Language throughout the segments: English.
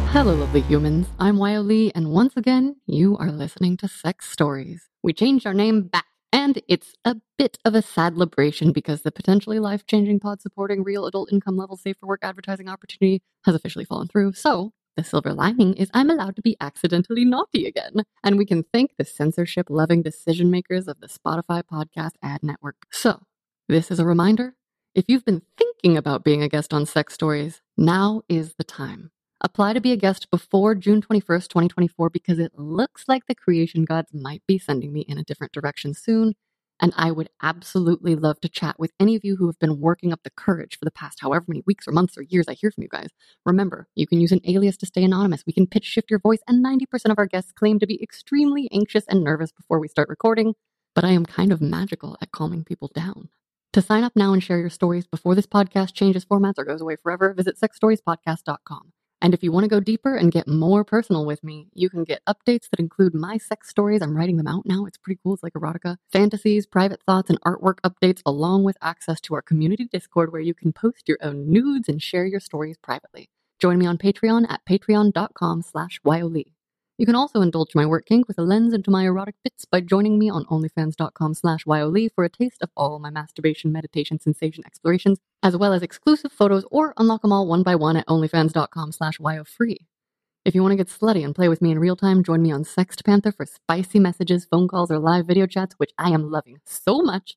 Hello, lovely humans. I'm Wyo Lee, and once again, you are listening to Sex Stories. We changed our name back, and it's a bit of a sad liberation because the potentially life-changing pod-supporting real adult income level safe for work advertising opportunity has officially fallen through. So the silver lining is I'm allowed to be accidentally naughty again, and we can thank the censorship-loving decision makers of the Spotify podcast ad network. So this is a reminder. If you've been thinking about being a guest on Sex Stories, now is the time. Apply to be a guest before June 21st, 2024, because it looks like the creation gods might be sending me in a different direction soon, and I would absolutely love to chat with any of you who have been working up the courage for the past however many weeks or months or years I hear from you guys. Remember, you can use an alias to stay anonymous. We can pitch shift your voice, and 90% of our guests claim to be extremely anxious and nervous before we start recording, but I am kind of magical at calming people down. To sign up now and share your stories before this podcast changes formats or goes away forever, visit sexstoriespodcast.com. And if you want to go deeper and get more personal with me, you can get updates that include my sex stories. I'm writing them out now. It's pretty cool. It's like erotica, fantasies, private thoughts, and artwork updates, along with access to our community Discord where you can post your own nudes and share your stories privately. Join me on Patreon at patreon.com/Wyolee. You can also indulge my work kink with a lens into my erotic bits by joining me on onlyfans.com/Wyolee for a taste of all my masturbation, meditation, sensation explorations, as well as exclusive photos, or unlock them all one by one at onlyfans.com/Wyofree. If you want to get slutty and play with me in real time, join me on Sextpanther for spicy messages, phone calls, or live video chats, which I am loving so much.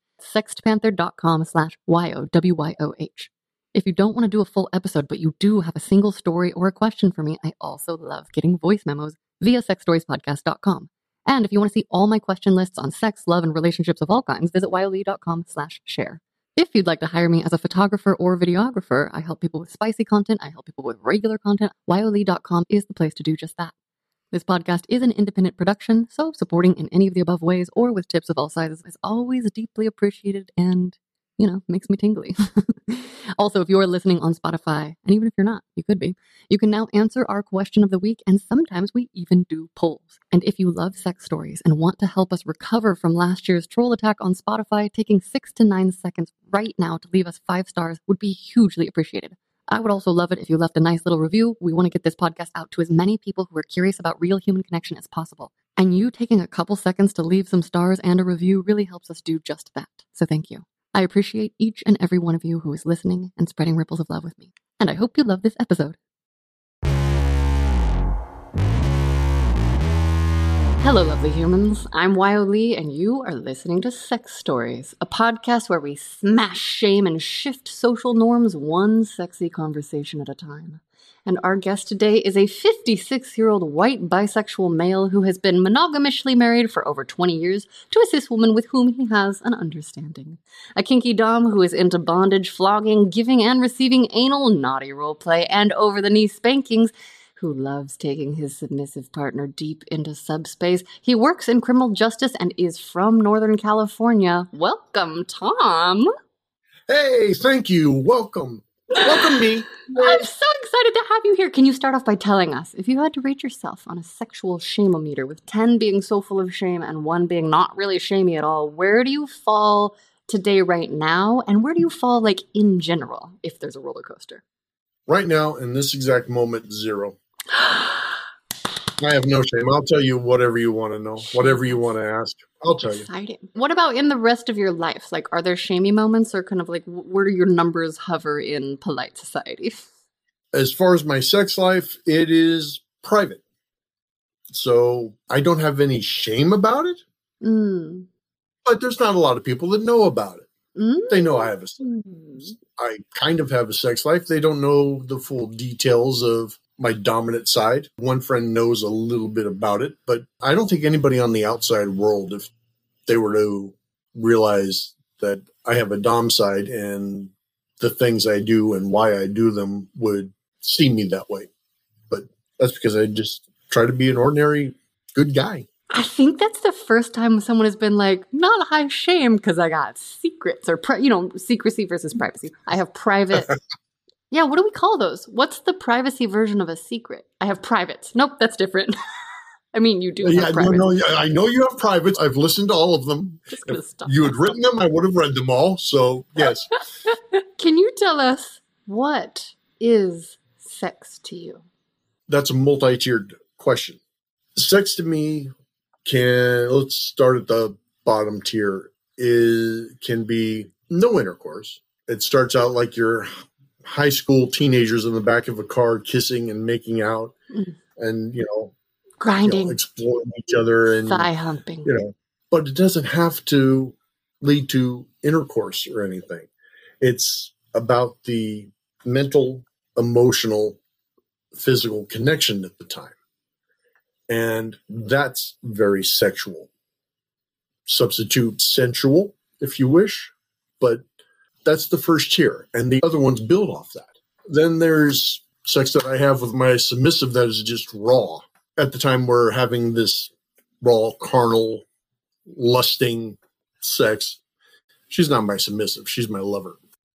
Sextpanther.com/WYOH. If you don't want to do a full episode, but you do have a single story or a question for me, I also love getting voice memos via sexstoriespodcast.com. And if you want to see all my question lists on sex, love, and relationships of all kinds, visit wyolee.com/share. If you'd like to hire me as a photographer or videographer, I help people with spicy content, I help people with regular content. Wyolee.com is the place to do just that. This podcast is an independent production, so supporting in any of the above ways or with tips of all sizes is always deeply appreciated and, makes me tingly. Also, if you're listening on Spotify, and even if you're not, you could be, you can now answer our question of the week, and sometimes we even do polls. And if you love sex stories and want to help us recover from last year's troll attack on Spotify, taking 6 to 9 seconds right now to leave us 5 stars would be hugely appreciated. I would also love it if you left a nice little review. We want to get this podcast out to as many people who are curious about real human connection as possible. And you taking a couple seconds to leave some stars and a review really helps us do just that. So thank you. I appreciate each and every one of you who is listening and spreading ripples of love with me. And I hope you love this episode. Hello, lovely humans. I'm Wyo Lee, and you are listening to Sex Stories, a podcast where we smash shame and shift social norms one sexy conversation at a time. And our guest today is a 56-year-old white bisexual male who has been monogamously married for over 20 years to a cis woman with whom he has an understanding. A kinky dom who is into bondage, flogging, giving and receiving anal, naughty roleplay, and over-the-knee spankings, who loves taking his submissive partner deep into subspace. He works in criminal justice and is from Northern California. Welcome, Tom. Hey, thank you. Welcome. Welcome me. I'm so excited to have you here. Can you start off by telling us, if you had to rate yourself on a sexual shameometer, with 10 being so full of shame and 1 being not really shamey at all, where do you fall today right now? And where do you fall, in general, if there's a roller coaster? Right now, in this exact moment, 0. I have no shame. I'll tell you whatever you want to know, whatever you want to ask. I'll tell you. Exciting. What about in the rest of your life? Are there shamey moments, or kind of where do your numbers hover in polite society? As far as my sex life, it is private. So I don't have any shame about it. But there's not a lot of people that know about it. They know I have I kind of have a sex life. They don't know the full details of my dominant side. One friend knows a little bit about it, but I don't think anybody on the outside world, if they were to realize that I have a dom side and the things I do and why I do them, would see me that way. But that's because I just try to be an ordinary good guy. I think that's the first time someone has been not high shame because I got secrets or, secrecy versus privacy. I have private. Yeah, what do we call those? What's the privacy version of a secret? I have privates. Nope, that's different. I mean, you do have privates. No, I know you have privates. I've listened to all of them. If you had written them, I would have read them all. So, yes. Can you tell us, what is sex to you? that's a multi-tiered question. Sex to me let's start at the bottom tier, can be no intercourse. It starts out like your high school teenagers in the back of a car kissing and making out and, grinding, exploring each other and thigh humping, but it doesn't have to lead to intercourse or anything. It's about the mental, emotional, physical connection at the time. And that's very sexual. Substitute sensual, if you wish, but that's the first tier. And the other ones build off that. Then there's sex that I have with my submissive that is just raw. At the time we're having this raw, carnal, lusting sex. She's not my submissive. She's my lover.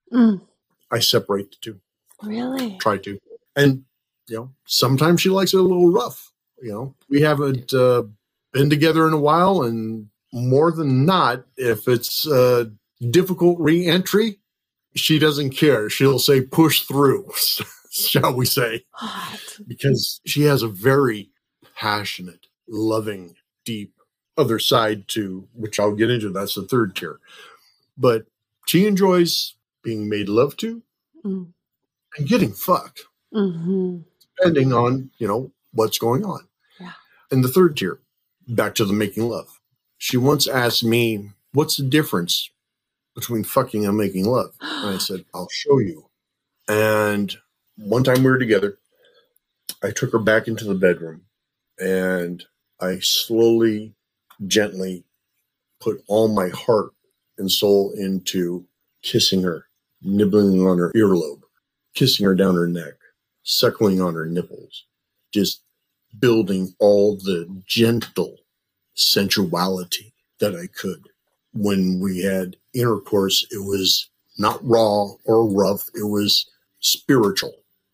I separate the two. Really? Try to. And, sometimes she likes it a little rough. We haven't been together in a while, and more than not, if it's a difficult re-entry, she doesn't care. She'll say push through, shall we say. What? Because she has a very passionate, loving, deep other side to, which I'll get into. That's the third tier. But she enjoys being made love to and getting fucked, depending on, what's going on. Yeah. And the third tier, back to the making love. She once asked me, what's the difference between fucking and making love? And I said, I'll show you. And one time we were together, I took her back into the bedroom and I slowly, gently put all my heart and soul into kissing her, nibbling on her earlobe, kissing her down her neck, suckling on her nipples, just building all the gentle sensuality that I could. When we had intercourse, it was not raw or rough. It was spiritual.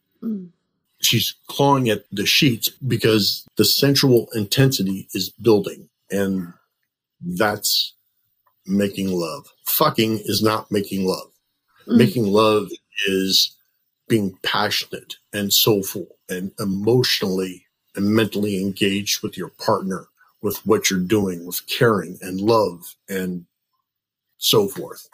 She's clawing at the sheets because the sensual intensity is building, and that's making love. Fucking is not making love. Making love is being passionate and soulful and emotionally and mentally engaged with your partner, with what you're doing, with caring and love and so forth.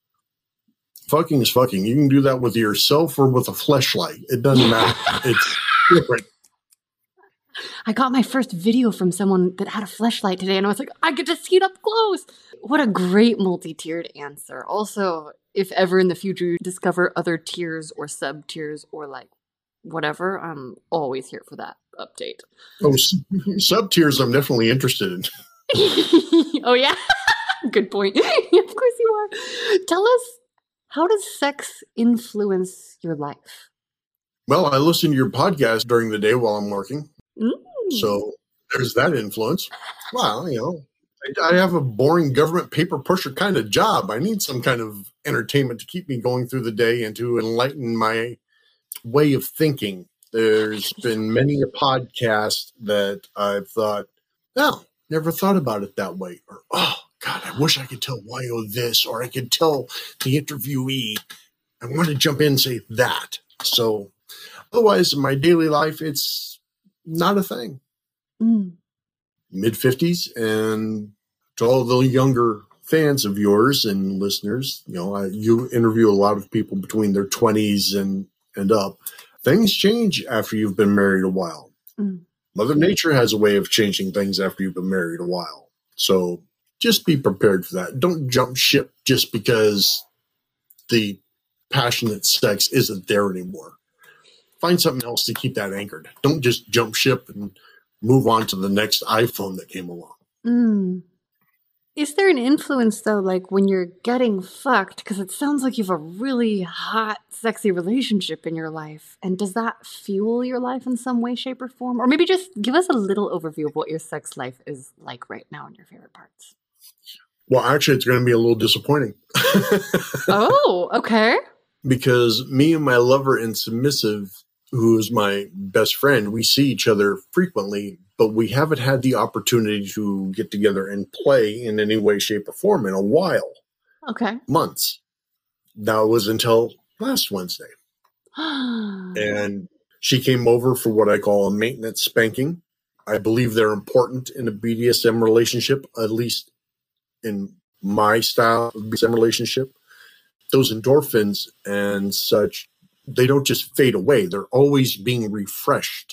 Fucking is fucking. You can do that with yourself or with a fleshlight. It doesn't matter. It's different. I got my first video from someone that had a fleshlight today, and I was like, I get to see it up close. What a great multi-tiered answer. Also, if ever in the future you discover other tiers or sub-tiers or like whatever, I'm always here for that update. Oh, sub-tiers I'm definitely interested in. Oh, yeah? Good point. Of course you are. Tell us, how does sex influence your life? Well, I listen to your podcast during the day while I'm working. So there's that influence. Well, I have a boring government paper pusher kind of job. I need some kind of entertainment to keep me going through the day and to enlighten my way of thinking. There's been many a podcast that I've thought, never thought about it that way. Or, oh, God, I wish I could tell Wyo this, or I could tell the interviewee. I want to jump in and say that. So otherwise, in my daily life, it's not a thing. Mid-50s, and to all the younger fans of yours and listeners, you interview a lot of people between their 20s and up. Things change after you've been married a while. Mother Nature has a way of changing things after you've been married a while. So just be prepared for that. Don't jump ship just because the passionate sex isn't there anymore. Find something else to keep that anchored. Don't just jump ship and move on to the next iPhone that came along. Is there an influence, though, like when you're getting fucked? Because it sounds like you have a really hot, sexy relationship in your life. And does that fuel your life in some way, shape, or form? Or maybe just give us a little overview of what your sex life is like right now and your favorite parts. Well, actually, it's going to be a little disappointing. Oh, okay. Because me and my lover and submissive, who is my best friend, we see each other frequently, but we haven't had the opportunity to get together and play in any way, shape, or form in a while. Okay. Months. That was until last Wednesday. And She came over for what I call a maintenance spanking. I believe they're important in a BDSM relationship, at least in my style of BDSM relationship. Those endorphins and such, they don't just fade away. They're always being refreshed.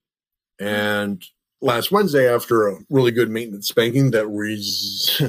And last Wednesday, after a really good maintenance spanking that was,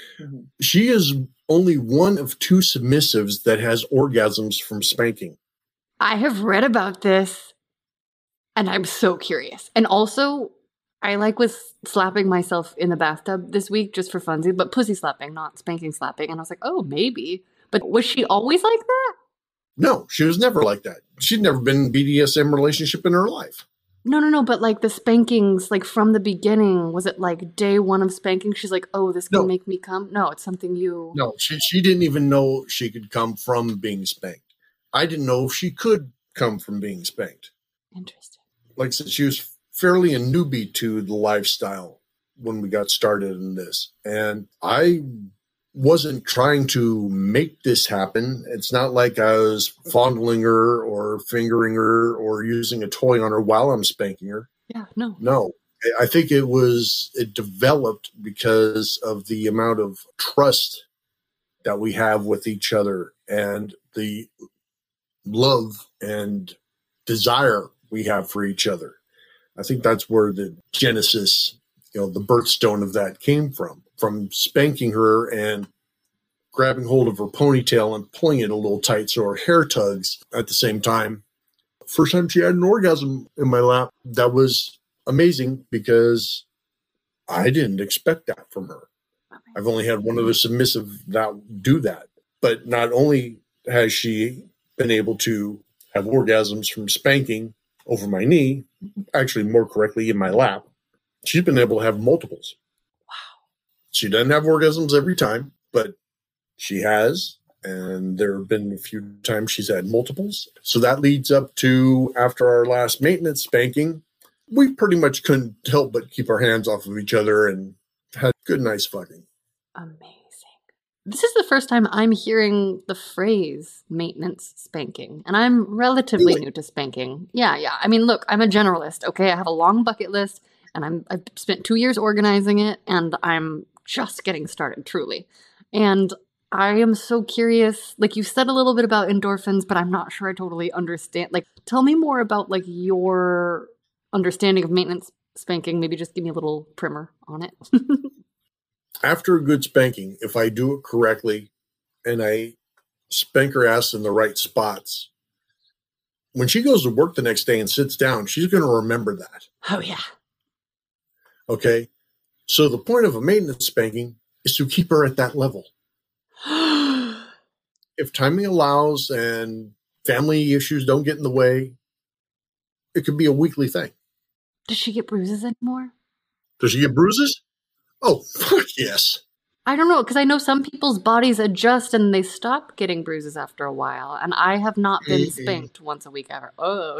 she is only one of 2 submissives that has orgasms from spanking. I have read about this, and I'm so curious. And also, I was slapping myself in the bathtub this week just for funsies, but pussy slapping, not spanking slapping. And I was like, oh, maybe. But was she always like that? No, she was never like that. She'd never been in a BDSM relationship in her life. No. But like the spankings, like from the beginning, was it like day 1 of spanking? She's like, oh, this can make me come? No, it's something you... No, she didn't even know she could come from being spanked. I didn't know if she could come from being spanked. Interesting. Like I said, she was fairly a newbie to the lifestyle when we got started in this. And I wasn't trying to make this happen. It's not like I was fondling her or fingering her or using a toy on her while I'm spanking her. Yeah, no. No. I think it developed because of the amount of trust that we have with each other and the love and desire we have for each other. I think that's where the genesis, the birthstone of that came from spanking her and grabbing hold of her ponytail and pulling it a little tight so her hair tugs at the same time. First time she had an orgasm in my lap, that was amazing because I didn't expect that from her. I've only had one other submissive do that. But not only has she been able to have orgasms from spanking over my knee, actually more correctly in my lap, she's been able to have multiples. Wow. She doesn't have orgasms every time, but she has, and there have been a few times she's had multiples. So that leads up to, after our last maintenance spanking, we pretty much couldn't help but keep our hands off of each other and had good, nice fucking. Amazing. This is the first time I'm hearing the phrase maintenance spanking, and I'm relatively new to spanking. Yeah. I mean, look, I'm a generalist, okay? I have a long bucket list, and I've spent 2 years organizing it, and I'm just getting started, truly. And I am so curious. Like, you said a little bit about endorphins, but I'm not sure I totally understand. Like, tell me more about, like, your understanding of maintenance spanking. Maybe just give me a little primer on it. After a good spanking, if I do it correctly and I spank her ass in the right spots, when she goes to work the next day and sits down, she's going to remember that. Oh, yeah. Okay? So the point of a maintenance spanking is to keep her at that level. If timing allows and family issues don't get in the way, it could be a weekly thing. Does she get bruises anymore? Does she get bruises? Oh, fuck yes. I don't know, because I know some people's bodies adjust and they stop getting bruises after a while, and I have not been spanked once a week ever. Oh.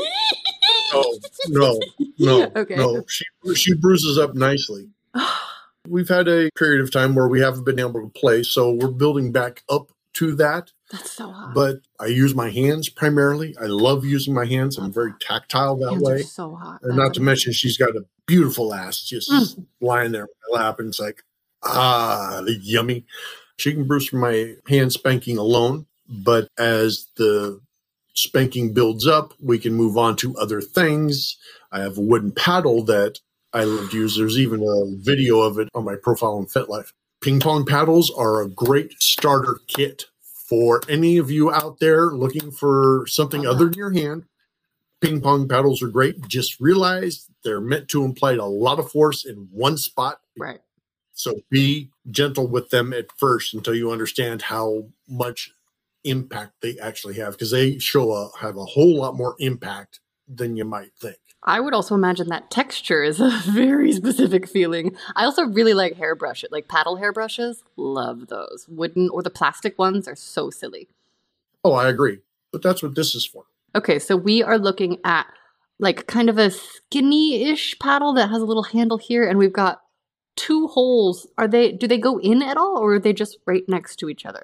No. Okay. No, she bruises up nicely. We've had a period of time where we haven't been able to play, so we're building back up to that. That's so hot. But I use my hands primarily. I love using my hands. I'm very tactile that hands way. Are so hot. And not to mention, she's got a beautiful ass just lying there in my lap, and it's like, yummy. She can bruise from my hand spanking alone, but as the spanking builds up, we can move on to other things. I have a wooden paddle that I love to use. There's even a video of it on my profile on FitLife. Ping pong paddles are a great starter kit for any of you out there looking for something other than your hand. Ping pong paddles are great. Just realize they're meant to imply a lot of force in one spot. Right. So be gentle with them at first until you understand how much impact they actually have, because they have a whole lot more impact than you might think. I would also imagine that texture is a very specific feeling. I also really like hairbrushes, like paddle hairbrushes. Love those. Wooden or the plastic ones are so silly. Oh, I agree. But that's what this is for. Okay, so we are looking at like kind of a skinny-ish paddle that has a little handle here, and we've got 2 holes. Do they go in at all, or are they just right next to each other? Like,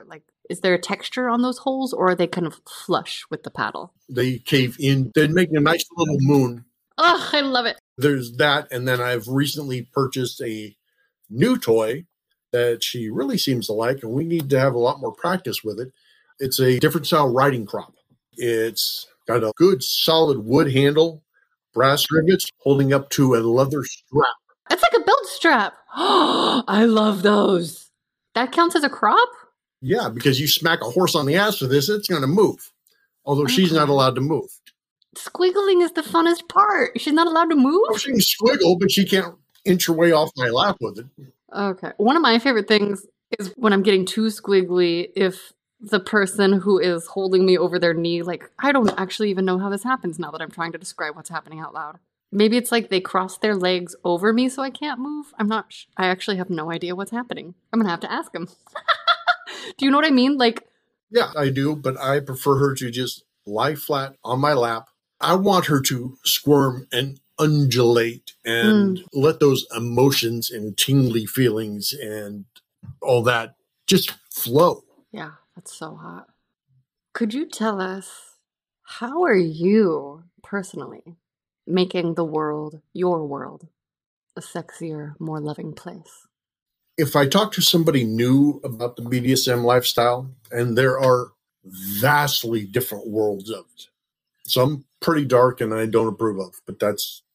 Is there a texture on those holes, or are they kind of flush with the paddle? They cave in. They'd make a nice little moon. Oh, I love it. There's that, and then I've recently purchased a new toy that she really seems to like, and we need to have a lot more practice with it. It's a different style riding crop. It's got a good solid wood handle, brass rivets holding up to a leather strap. It's like a belt strap. Oh, I love those. That counts as a crop? Yeah, because you smack a horse on the ass with this, it's going to move. Although she's not allowed to move. Squiggling is the funnest part. She's not allowed to move? Oh, she can squiggle, but she can't inch her way off my lap with it. Okay. One of my favorite things is when I'm getting too squiggly, if the person who is holding me over their knee, like, I don't actually even know how this happens now that I'm trying to describe what's happening out loud. Maybe it's like they cross their legs over me so I can't move. I'm not I actually have no idea what's happening. I'm going to have to ask him. Do you know what I mean? Like, yeah, I do, but I prefer her to just lie flat on my lap. I want her to squirm and undulate and let those emotions and tingly feelings and all that just flow. Yeah, that's so hot. Could you tell us, how are you personally making the world, your world, a sexier, more loving place? If I talk to somebody new about the BDSM lifestyle, and there are vastly different worlds of it, some pretty dark and I don't approve of, but that's,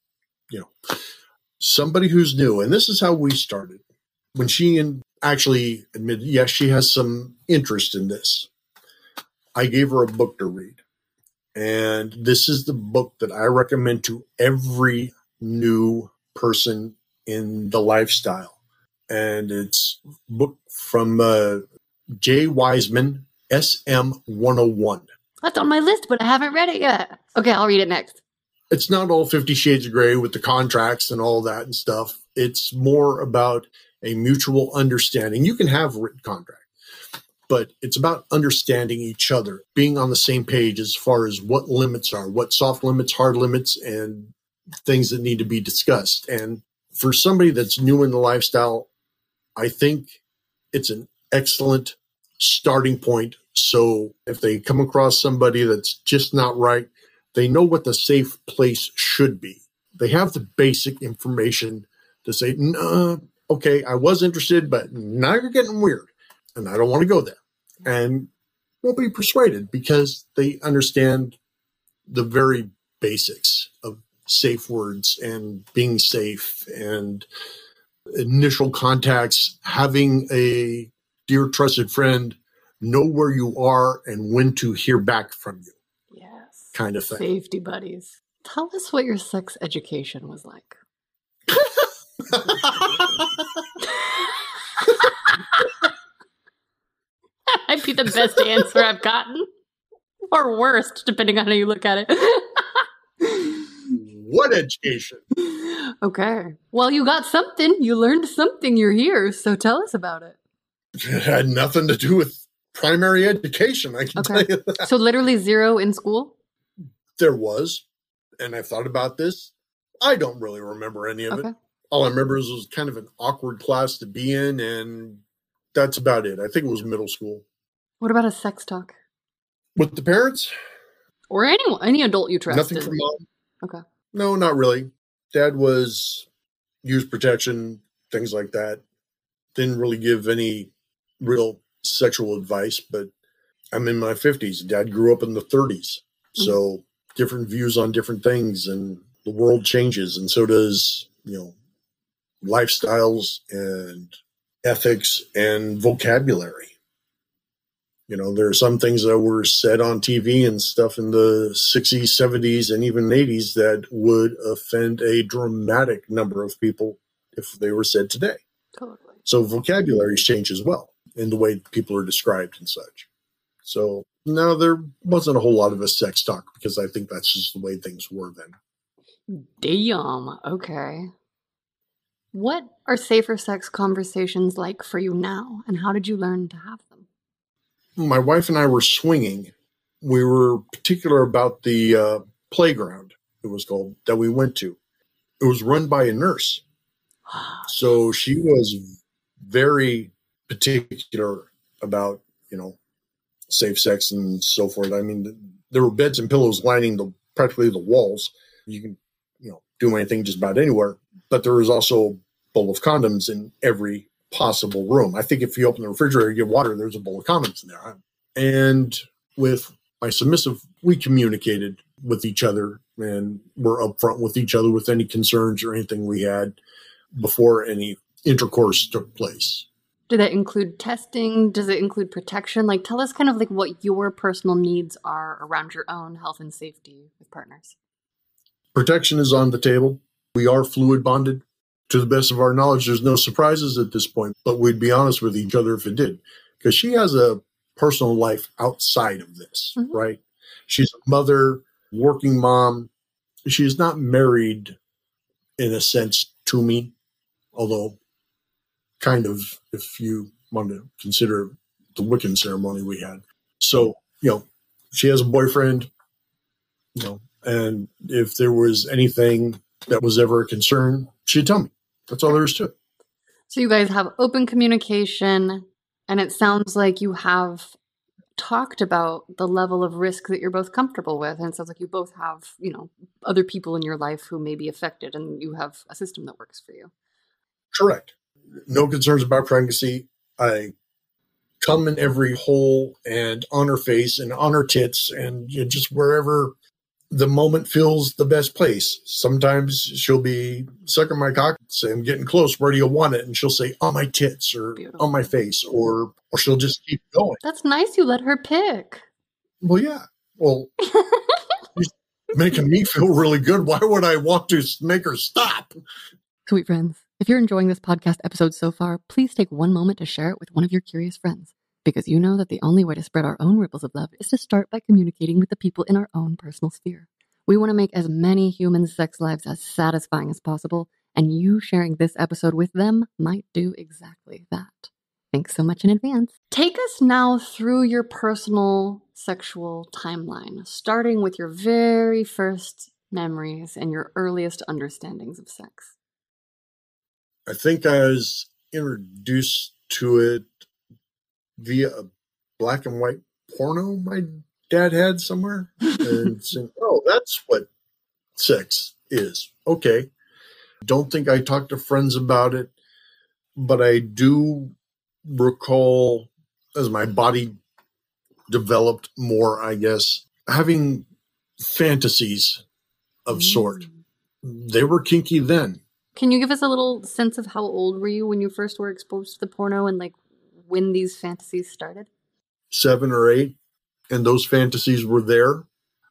somebody who's new. And this is how we started. When she actually admitted, yes, she has some interest in this, I gave her a book to read. And this is the book that I recommend to every new person in the lifestyle. And it's a book from Jay Wiseman, SM 101. That's on my list, but I haven't read it yet. Okay, I'll read it next. It's not all 50 Shades of Grey with the contracts and all that and stuff. It's more about a mutual understanding. You can have a written contract, but it's about understanding each other, being on the same page as far as what limits are, what soft limits, hard limits, and things that need to be discussed. And for somebody that's new in the lifestyle, I think it's an excellent starting point. So if they come across somebody that's just not right, they know what the safe place should be. They have the basic information to say, okay, I was interested, but now you're getting weird and I don't want to go there. And they'll be persuaded because they understand the very basics of safe words and being safe and initial contacts, having a dear trusted friend know where you are and when to hear back from you. Yes. Kind of thing. Safety buddies. Tell us what your sex education was like. That might be the best answer I've gotten. Or worst, depending on how you look at it. What education? Okay. Well, you got something. You learned something. You're here. So tell us about it. It had nothing to do with primary education, I can tell you that. So literally zero in school? There was. And I've thought about this. I don't really remember any of it. All I remember is it was kind of an awkward class to be in, and that's about it. I think it was middle school. What about a sex talk? With the parents? Or anyone, any adult you trusted? Nothing from mom. Okay. No, not really. Dad was use protection, things like that. Didn't really give any real sexual advice, but I'm in my 50s. Dad grew up in the 30s. So different views on different things, and the world changes, and so does, lifestyles and ethics and vocabulary. There are some things that were said on TV and stuff in the 60s, 70s, and even 80s that would offend a dramatic number of people if they were said today. Totally. So vocabularies change as well in the way people are described and such. So no, there wasn't a whole lot of a sex talk because I think that's just the way things were then. Damn. Okay. What are safer sex conversations like for you now, and how did you learn to have them? My wife and I were swinging. We were particular about the playground, it was called, that we went to. It was run by a nurse. So she was very particular about, safe sex and so forth. I mean, there were beds and pillows lining practically the walls. You can, do anything just about anywhere. But there was also a bowl of condoms in every possible room. I think if you open the refrigerator, you get water, there's a bowl of condoms in there. And with my submissive, we communicated with each other and were upfront with each other with any concerns or anything we had before any intercourse took place. Did that include testing? Does it include protection? Like, tell us kind of like what your personal needs are around your own health and safety with partners. Protection is on the table. We are fluid bonded. To the best of our knowledge, there's no surprises at this point, but we'd be honest with each other if it did, because she has a personal life outside of this, right? She's a mother, working mom. She's not married in a sense to me, although kind of, if you want to consider the Wiccan ceremony we had. So, she has a boyfriend, and if there was anything that was ever a concern, she'd tell me. That's all there is to it. So you guys have open communication, and it sounds like you have talked about the level of risk that you're both comfortable with. And it sounds like you both have, other people in your life who may be affected, and you have a system that works for you. Correct. No concerns about pregnancy. I come in every hole and on her face and on her tits and just wherever the moment feels the best place. Sometimes she'll be sucking my cock, say, I'm getting close. Where do you want it? And she'll say, on my tits or Beautiful. On my face, or she'll just keep going. That's nice. You let her pick. Well, yeah. Well, she's making me feel really good. Why would I want to make her stop? Sweet friends, if you're enjoying this podcast episode so far, please take one moment to share it with one of your curious friends. Because you know that the only way to spread our own ripples of love is to start by communicating with the people in our own personal sphere. We want to make as many human sex lives as satisfying as possible, and you sharing this episode with them might do exactly that. Thanks so much in advance. Take us now through your personal sexual timeline, starting with your very first memories and your earliest understandings of sex. I think I was introduced to it via a black and white porno my dad had somewhere, and saying, oh, that's what sex is. Okay. Don't think I talked to friends about it, but I do recall, as my body developed more, I guess, having fantasies of sort. They were kinky then. Can you give us a little sense of how old were you when you first were exposed to the porno, and like when these fantasies started? 7 or 8, and those fantasies were there.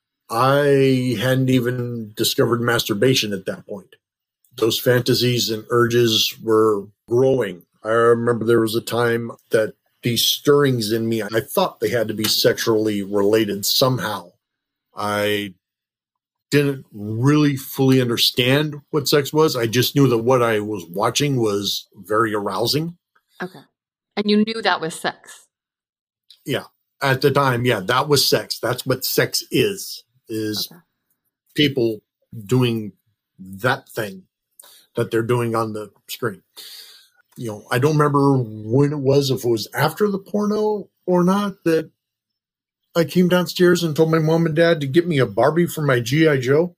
I hadn't even discovered masturbation at that point. Those fantasies and urges were growing. I remember there was a time that these stirrings in me, I thought they had to be sexually related somehow. I didn't really fully understand what sex was. I just knew that what I was watching was very arousing. Okay. And you knew that was sex? Yeah. At the time, yeah, that was sex. That's what sex is okay. People doing that thing that they're doing on the screen. I don't remember when it was, if it was after the porno or not, that I came downstairs and told my mom and dad to get me a Barbie for my G.I. Joe.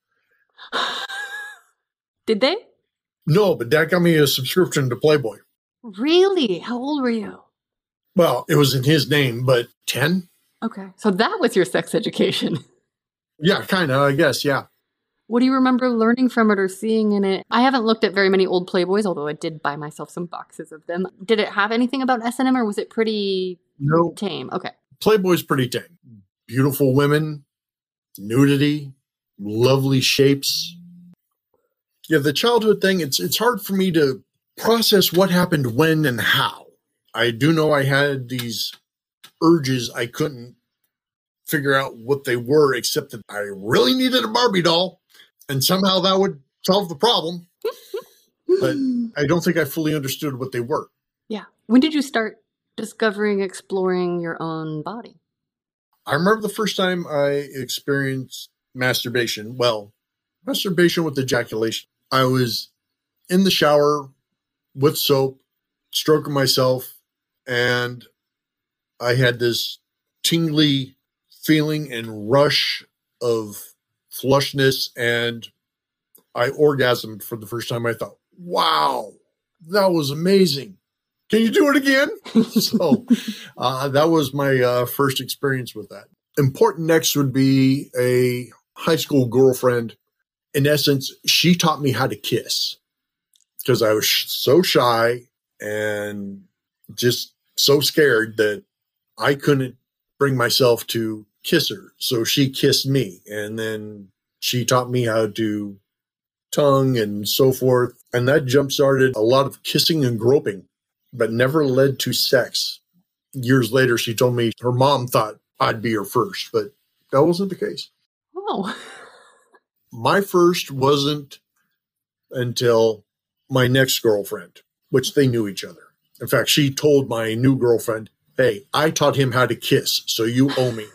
Did they? No, but dad got me a subscription to Playboy. Really? How old were you? Well, it was in his name, but 10. Okay. So that was your sex education. Yeah, kind of, I guess, yeah. What do you remember learning from it or seeing in it? I haven't looked at very many old Playboys, although I did buy myself some boxes of them. Did it have anything about S&M, or was it pretty tame? Okay. Playboy's pretty tame. Beautiful women, nudity, lovely shapes. Yeah, the childhood thing, it's hard for me to process what happened when and how. I do know I had these urges. I couldn't figure out what they were, except that I really needed a Barbie doll, and somehow that would solve the problem. But I don't think I fully understood what they were. Yeah. When did you start discovering, exploring your own body? I remember the first time I experienced masturbation. Well, masturbation with ejaculation. I was in the shower with soap, stroking myself, and I had this tingly feeling and rush of flushness, and I orgasmed for the first time. I thought, wow, that was amazing. Can you do it again? So that was my first experience with that. Important next would be a high school girlfriend. In essence, she taught me how to kiss because I was so shy and just so scared that I couldn't bring myself to kiss her. So she kissed me, and then she taught me how to tongue and so forth. And that jump-started a lot of kissing and groping, but never led to sex. Years later, she told me her mom thought I'd be her first, but that wasn't the case. Oh. My first wasn't until my next girlfriend, which they knew each other. In fact, she told my new girlfriend, hey, I taught him how to kiss, so you owe me.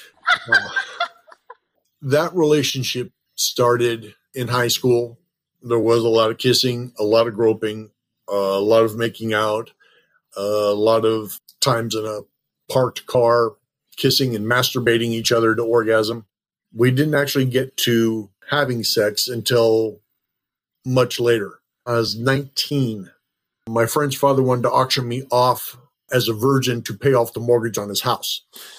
That relationship started in high school. There was a lot of kissing, a lot of groping, a lot of making out, a lot of times in a parked car, kissing and masturbating each other to orgasm. We didn't actually get to having sex until much later. I was 19. My friend's father wanted to auction me off as a virgin to pay off the mortgage on his house.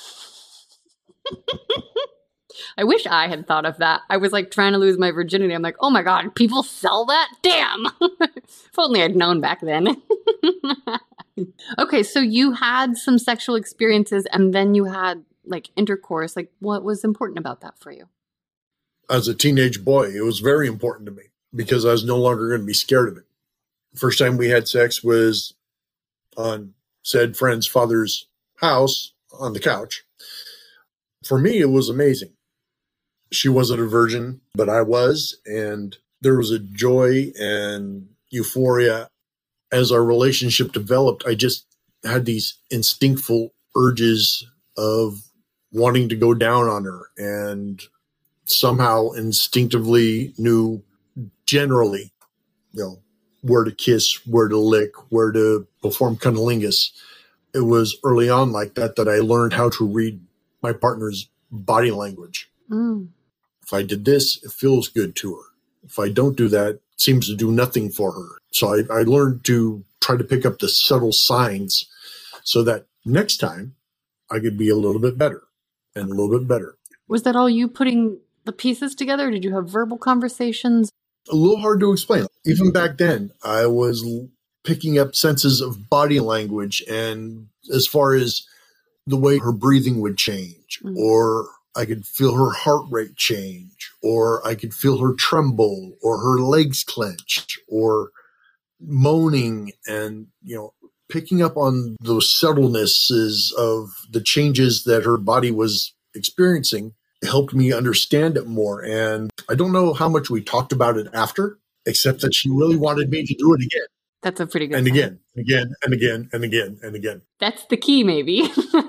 I wish I had thought of that. I was like trying to lose my virginity. I'm like, oh my God, people sell that? Damn. If only I'd known back then. Okay, so you had some sexual experiences and then you had like intercourse. Like, what was important about that for you? As a teenage boy, it was very important to me because I was no longer going to be scared of it. The first time we had sex was on said friend's father's house on the couch. For me, it was amazing. She wasn't a virgin, but I was, and there was a joy and euphoria. As our relationship developed, I just had these instinctful urges of wanting to go down on her, and somehow instinctively knew generally, where to kiss, where to lick, where to perform cunnilingus. It was early on like that I learned how to read my partner's body language. Mm. If I did this, it feels good to her. If I don't do that, it seems to do nothing for her. So I learned to try to pick up the subtle signs so that next time I could be a little bit better and a little bit better. Was that all you putting the pieces together? Did you have verbal conversations? A little hard to explain. Even back then, I was picking up senses of body language, and as far as the way her breathing would change, or I could feel her heart rate change, or I could feel her tremble, or her legs clench, or moaning, and, picking up on those subtlenesses of the changes that her body was experiencing helped me understand it more. And I don't know how much we talked about it after, except that she really wanted me to do it again. That's a pretty good And again, again, and again, and again, and again. That's the key, maybe.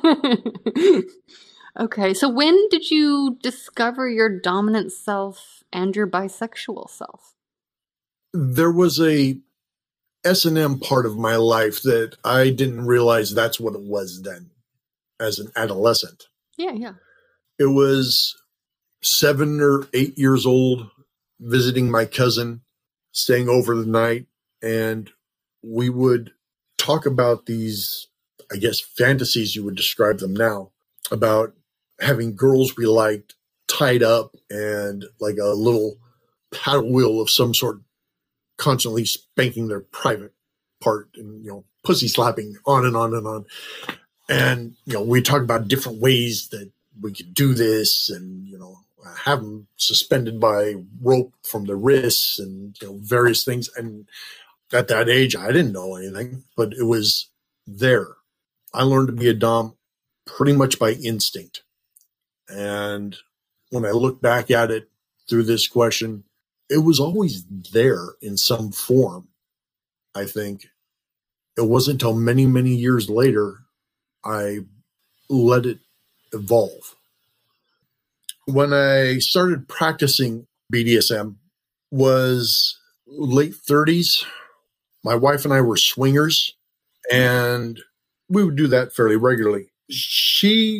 Okay, so when did you discover your dominant self and your bisexual self? There was a S&M part of my life that I didn't realize that's what it was then as an adolescent. Yeah. It was 7 or 8 years old, visiting my cousin, staying over the night, and we would talk about these, I guess, fantasies, you would describe them now, about having girls we liked tied up and like a little paddle wheel of some sort, constantly spanking their private part and, pussy slapping on and on and on. And, we talk about different ways that we could do this and, have them suspended by rope from the wrists and, various things. And at that age, I didn't know anything, but it was there. I learned to be a dom pretty much by instinct. And when I look back at it through this question, it was always there in some form, I think. It wasn't until many, many years later I let it evolve. When I started practicing BDSM was late 30s. My wife and I were swingers, and we would do that fairly regularly. She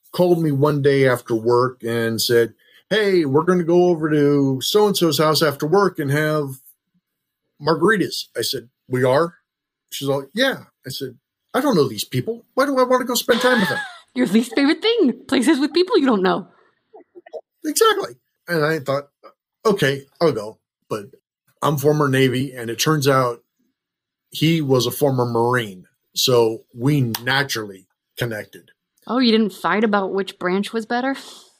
called me one day after work and said, hey, we're going to go over to so-and-so's house after work and have margaritas. I said, we are? She's like, yeah. I said, I don't know these people. Why do I want to go spend time with them? Your least favorite thing, places with people you don't know. Exactly. And I thought, okay, I'll go. But I'm former Navy, and it turns out he was a former Marine. So we naturally connected. Oh, you didn't fight about which branch was better?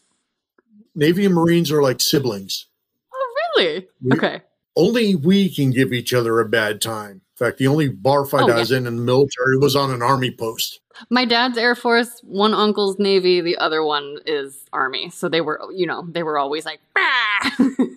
Navy and Marines are like siblings. Oh, really? Okay. Only we can give each other a bad time. In fact, the only bar fight I was in the military was on an Army post. My dad's Air Force, one uncle's Navy, the other one is Army. So they were, they were always like, bah!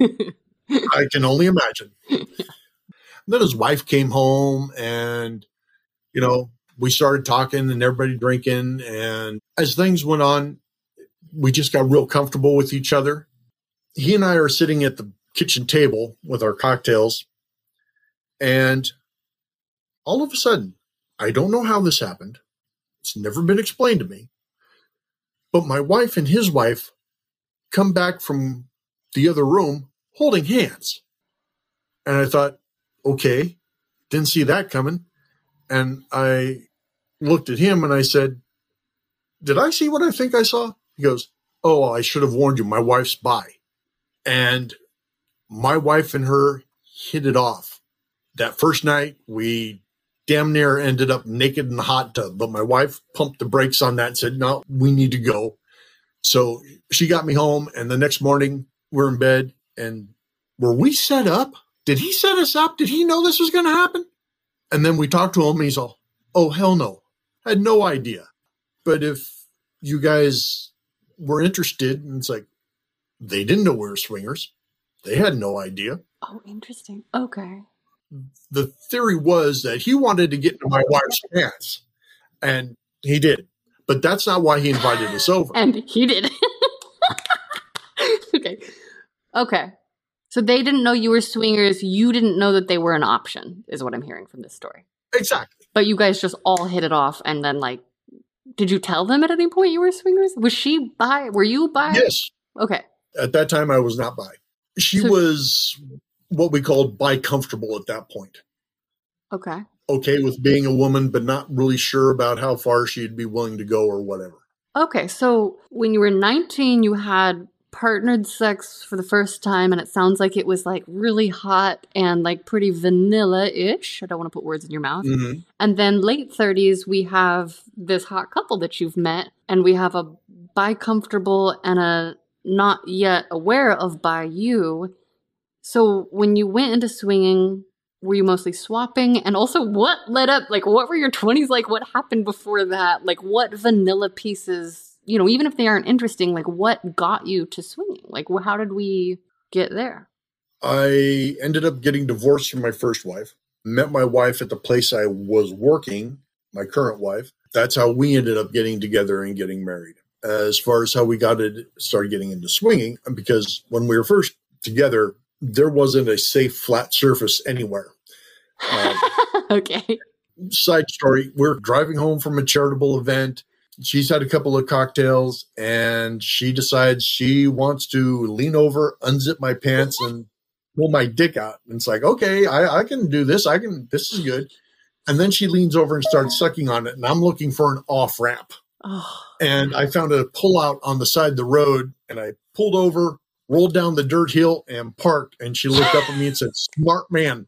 I can only imagine. Then his wife came home and, we started talking and everybody drinking. And as things went on, we just got real comfortable with each other. He and I are sitting at the kitchen table with our cocktails. And all of a sudden, I don't know how this happened. It's never been explained to me. But my wife and his wife come back from the other room holding hands. And I thought, okay, didn't see that coming. And I looked at him and I said, did I see what I think I saw? He goes, oh, I should have warned you. My wife's bi. And my wife and her hit it off. That first night, we damn near ended up naked in the hot tub. But my wife pumped the brakes on that and said, no, we need to go. So she got me home. And the next morning, we're in bed. And were we set up? Did he set us up? Did he know this was going to happen? And then we talked to him and he's all, oh, hell no. I had no idea. But if you guys were interested, and it's like, they didn't know we were swingers. They had no idea. Oh, interesting. Okay. The theory was that he wanted to get into my wife's pants. And he did. But that's not why he invited us over. And he did. Okay. So they didn't know you were swingers. You didn't know that they were an option, is what I'm hearing from this story. Exactly. But you guys just all hit it off. And then, did you tell them at any point you were swingers? Was she bi? Were you bi? Yes. Okay. At that time, I was not bi. She was what we called bi-comfortable at that point. Okay. Okay with being a woman, but not really sure about how far she'd be willing to go or whatever. Okay. So when you were 19, you had partnered sex for the first time, and it sounds like it was really hot and pretty vanilla-ish. I don't want to put words in your mouth. Mm-hmm. And then late 30s, we have this hot couple that you've met, and we have a bi-comfortable and a not yet aware of bi you. So when you went into swinging, were you mostly swapping? And also, what led up? What were your 20s like? What happened before that? What vanilla pieces, even if they aren't interesting, what got you to swinging? How did we get there? I ended up getting divorced from my first wife. Met my wife at the place I was working, my current wife. That's how we ended up getting together and getting married. As far as how we started getting into swinging, because when we were first together, there wasn't a safe, flat surface anywhere. Okay. Side story, we're driving home from a charitable event. She's had a couple of cocktails, and she decides she wants to lean over, unzip my pants, and pull my dick out. And it's like, okay, I can do this. This is good. And then she leans over and starts sucking on it, and I'm looking for an off-ramp. Oh. And I found a pull-out on the side of the road, and I pulled over, rolled down the dirt hill, and parked. And she looked up at me and said, smart man.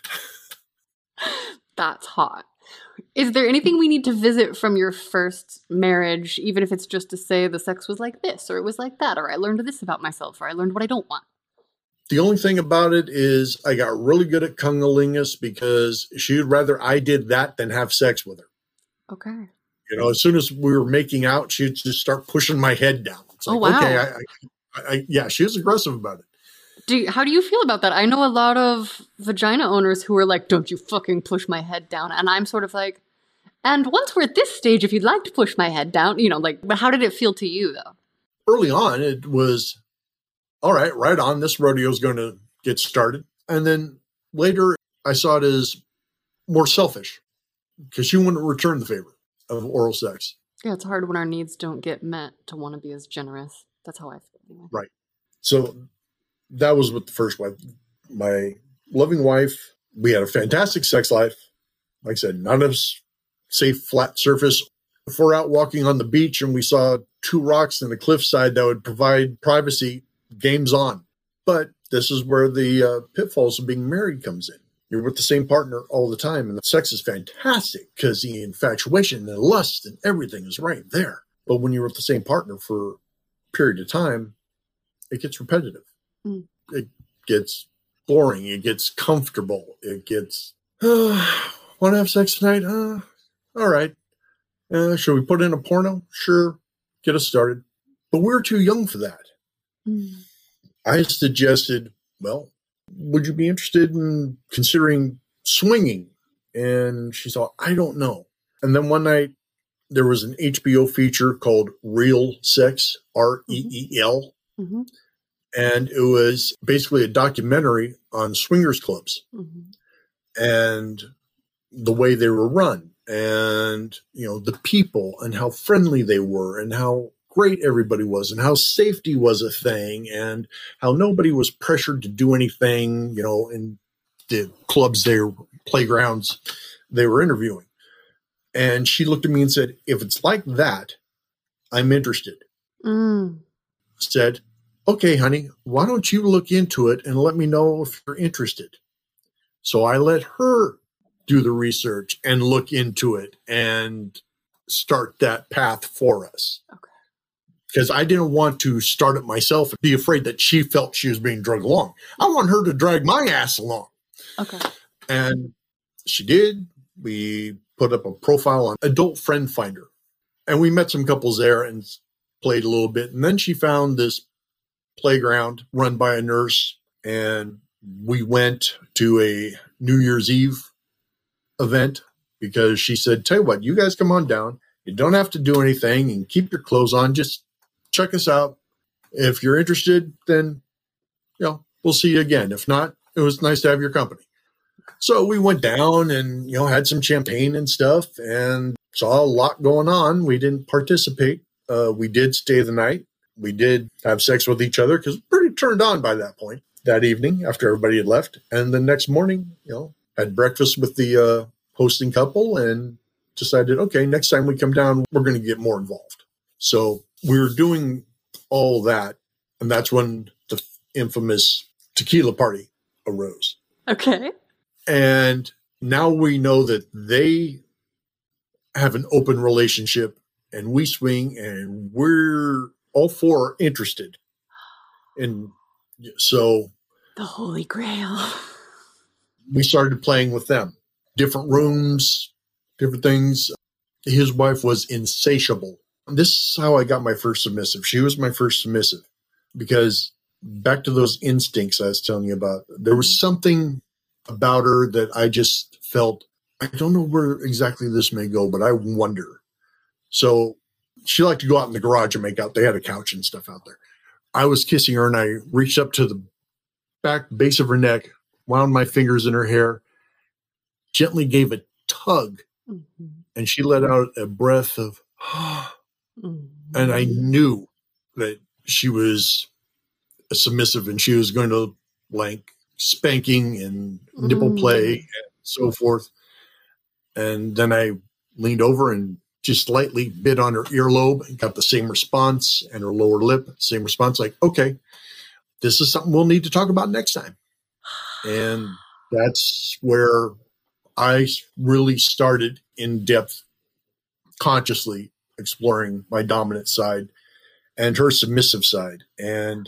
That's hot. Is there anything we need to visit from your first marriage, even if it's just to say the sex was like this, or it was like that, or I learned this about myself, or I learned what I don't want? The only thing about it is I got really good at cunnilingus because she would rather I did that than have sex with her. Okay. As soon as we were making out, she'd just start pushing my head down. It's like, wow. Okay, yeah, she was aggressive about it. How do you feel about that? I know a lot of vagina owners who are like, don't you fucking push my head down. And I'm sort of like, and once we're at this stage, if you'd like to push my head down, but how did it feel to you though? Early on, it was, all right on, this rodeo is going to get started. And then later, I saw it as more selfish because she wouldn't return the favor of oral sex. Yeah, it's hard when our needs don't get met to want to be as generous. That's how I feel. Anyway. Right. So that was with the first wife. My loving wife, we had a fantastic sex life. Like I said, none of us safe flat surface. If we're out walking on the beach and we saw 2 rocks and a cliffside that would provide privacy, game's on. But this is where the pitfalls of being married comes in. You're with the same partner all the time, and the sex is fantastic because the infatuation and the lust and everything is right there. But when you're with the same partner for a period of time, it gets repetitive. Mm. It gets boring. It gets comfortable. It gets, want to have sex tonight? All right. Should we put in a porno? Sure. Get us started. But we're too young for that. Mm. I suggested, well, would you be interested in considering swinging? And she thought, I don't know. And then one night there was an HBO feature called Real Sex, REEL. Mm-hmm. And it was basically a documentary on swingers clubs and the way they were run and, the people and how friendly they were and how great everybody was and how safety was a thing and how nobody was pressured to do anything, in the clubs, playgrounds they were interviewing. And she looked at me and said, if it's like that, I'm interested. Said, okay, honey, why don't you look into it and let me know if you're interested? So I let her do the research and look into it and start that path for us. Okay. Because I didn't want to start it myself and be afraid that she felt she was being dragged along. I want her to drag my ass along. Okay. And she did. We put up a profile on Adult Friend Finder. And we met some couples there and played a little bit. And then she found this playground run by a nurse. And we went to a New Year's Eve event because she said, tell you what, you guys come on down. You don't have to do anything and keep your clothes on. Just check us out. If you're interested, then, we'll see you again. If not, it was nice to have your company. So we went down and, had some champagne and stuff and saw a lot going on. We didn't participate. We did stay the night. We did have sex with each other because we're pretty turned on by that point that evening after everybody had left. And the next morning, had breakfast with the hosting couple and decided, okay, next time we come down, we're going to get more involved. So we were doing all that. And that's when the infamous tequila party arose. Okay. And now we know that they have an open relationship and we swing and we're all 4 are interested. And so the Holy Grail. We started playing with them. Different rooms, different things. His wife was insatiable. This is how I got my first submissive. She was my first submissive because back to those instincts I was telling you about, there was something about her that I just felt, I don't know where exactly this may go, but I wonder. So she liked to go out in the garage and make out. They had a couch and stuff out there. I was kissing her and I reached up to the back base of her neck, wound my fingers in her hair, gently gave a tug, and she let out a breath of, and I knew that she was a submissive and she was going to like spanking and nipple play and so forth. And then I leaned over and just lightly bit on her earlobe and got the same response, and her lower lip, same response, like, okay, this is something we'll need to talk about next time. And that's where I really started in depth, consciously exploring my dominant side and her submissive side. And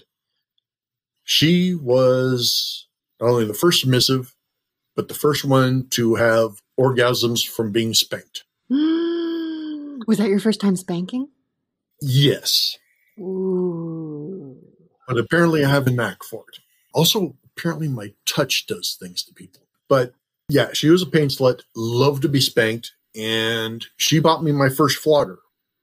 she was not only the first submissive, but the first one to have orgasms from being spanked. Was that your first time spanking? Yes. Ooh. But apparently I have a knack for it. Also, apparently my touch does things to people. But yeah, she was a pain slut, loved to be spanked, and she bought me my first flogger,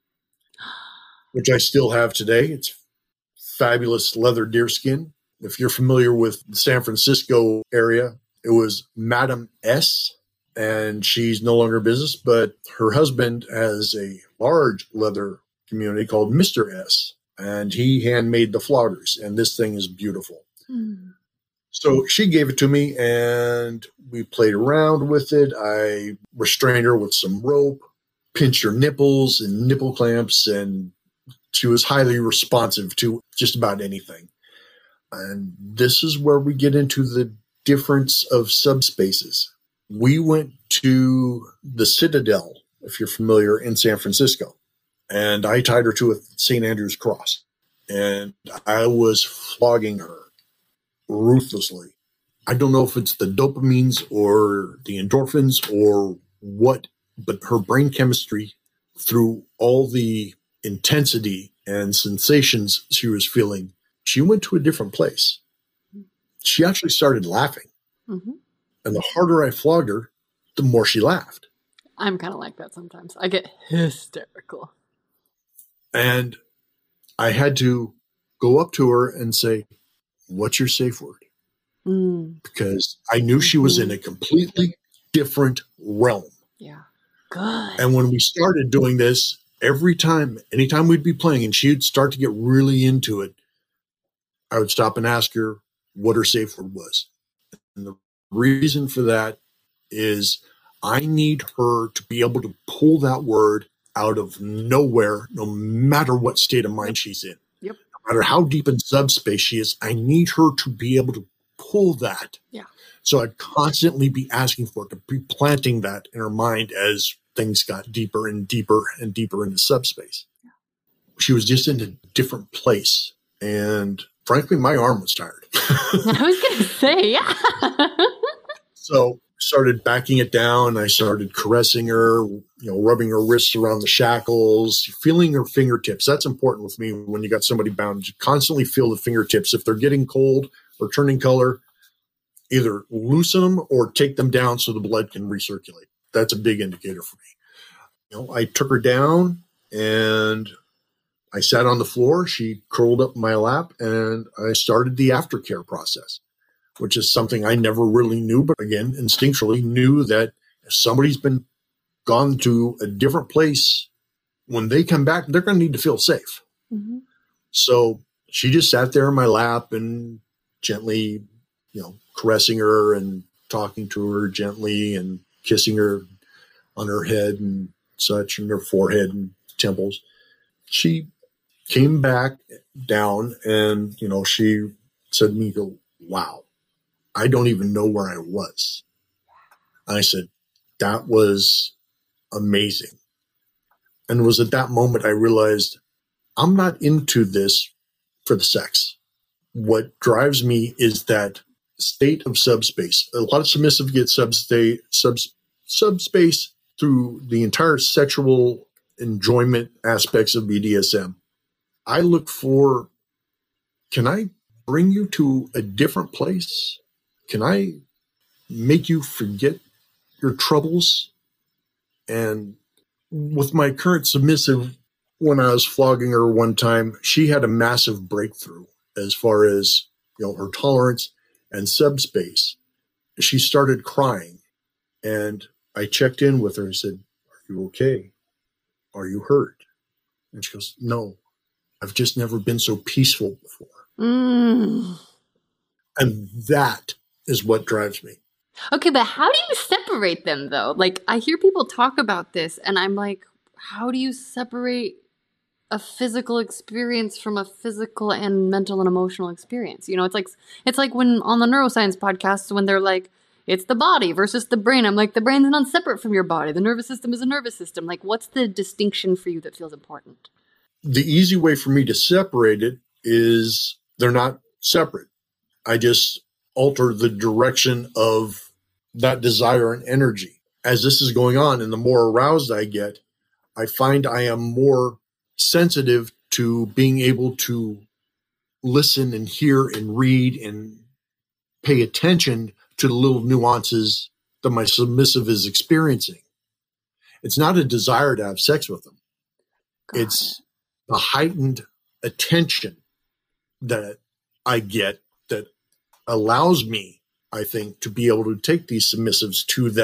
which I still have today. It's fabulous leather deerskin. If you're familiar with the San Francisco area, it was Madam S. and she's no longer in business, but her husband has a large leather community called Mr. S, and he handmade the floggers, and this thing is beautiful. Mm. So she gave it to me, and we played around with it. I restrained her with some rope, pinched her nipples and nipple clamps, and she was highly responsive to just about anything. And this is where we get into the difference of subspaces. We went to the Citadel, if you're familiar, in San Francisco, and I tied her to a St. Andrew's cross, and I was flogging her ruthlessly. I don't know if it's the dopamines or the endorphins or what, but her brain chemistry, through all the intensity and sensations she was feeling, she went to a different place. She actually started laughing. Mm-hmm. And the harder I flogged her, the more she laughed. I'm kind of like that sometimes. I get hysterical. And I had to go up to her and say, "What's your safe word?" Because I knew she was in a completely different realm. Yeah. Good. And when we started doing this, anytime we'd be playing and she'd start to get really into it, I would stop and ask her what her safe word was. And the reason for that is I need her to be able to pull that word out of nowhere, no matter what state of mind she's in. Yep. No matter how deep in subspace she is, I need her to be able to pull that. Yeah. So I'd constantly be asking for it, to be planting that in her mind as things got deeper and deeper and deeper into subspace. Yeah. She was just in a different place. And frankly, my arm was tired. I was going to say, yeah. So started backing it down. I started caressing her, rubbing her wrists around the shackles, feeling her fingertips. That's important with me when you got somebody bound. You constantly feel the fingertips. If they're getting cold or turning color, either loosen them or take them down so the blood can recirculate. That's a big indicator for me. I took her down and I sat on the floor. She curled up in my lap and I started the aftercare process, which is something I never really knew, but again, instinctually knew that if somebody's been gone to a different place, when they come back, they're going to need to feel safe. Mm-hmm. So she just sat there in my lap and gently, caressing her and talking to her gently and kissing her on her head and such, and her forehead and temples. She came back down and, she said to me, "Wow, I don't even know where I was." I said, "That was amazing." And it was at that moment I realized I'm not into this for the sex. What drives me is that state of subspace. A lot of submissive get subspace through the entire sexual enjoyment aspects of BDSM. I look for, can I bring you to a different place? Can I make you forget your troubles? And with my current submissive, when I was flogging her one time, she had a massive breakthrough as far as, her tolerance and subspace. She started crying and I checked in with her and said, "Are you okay? Are you hurt?" And she goes, "No, I've just never been so peaceful before." And that is what drives me. Okay, but how do you separate them though? Like, I hear people talk about this and I'm like, how do you separate a physical experience from a physical and mental and emotional experience? It's like when on the neuroscience podcasts, when they're like, it's the body versus the brain. I'm like, the brain's not separate from your body. The nervous system is a nervous system. Like, what's the distinction for you that feels important? The easy way for me to separate it is they're not separate. I just alter the direction of that desire and energy. As this is going on and the more aroused I get, I find I am more sensitive to being able to listen and hear and read and pay attention to the little nuances that my submissive is experiencing. It's not a desire to have sex with them. It's a heightened attention that I get that allows me, I think, to be able to take these submissives to that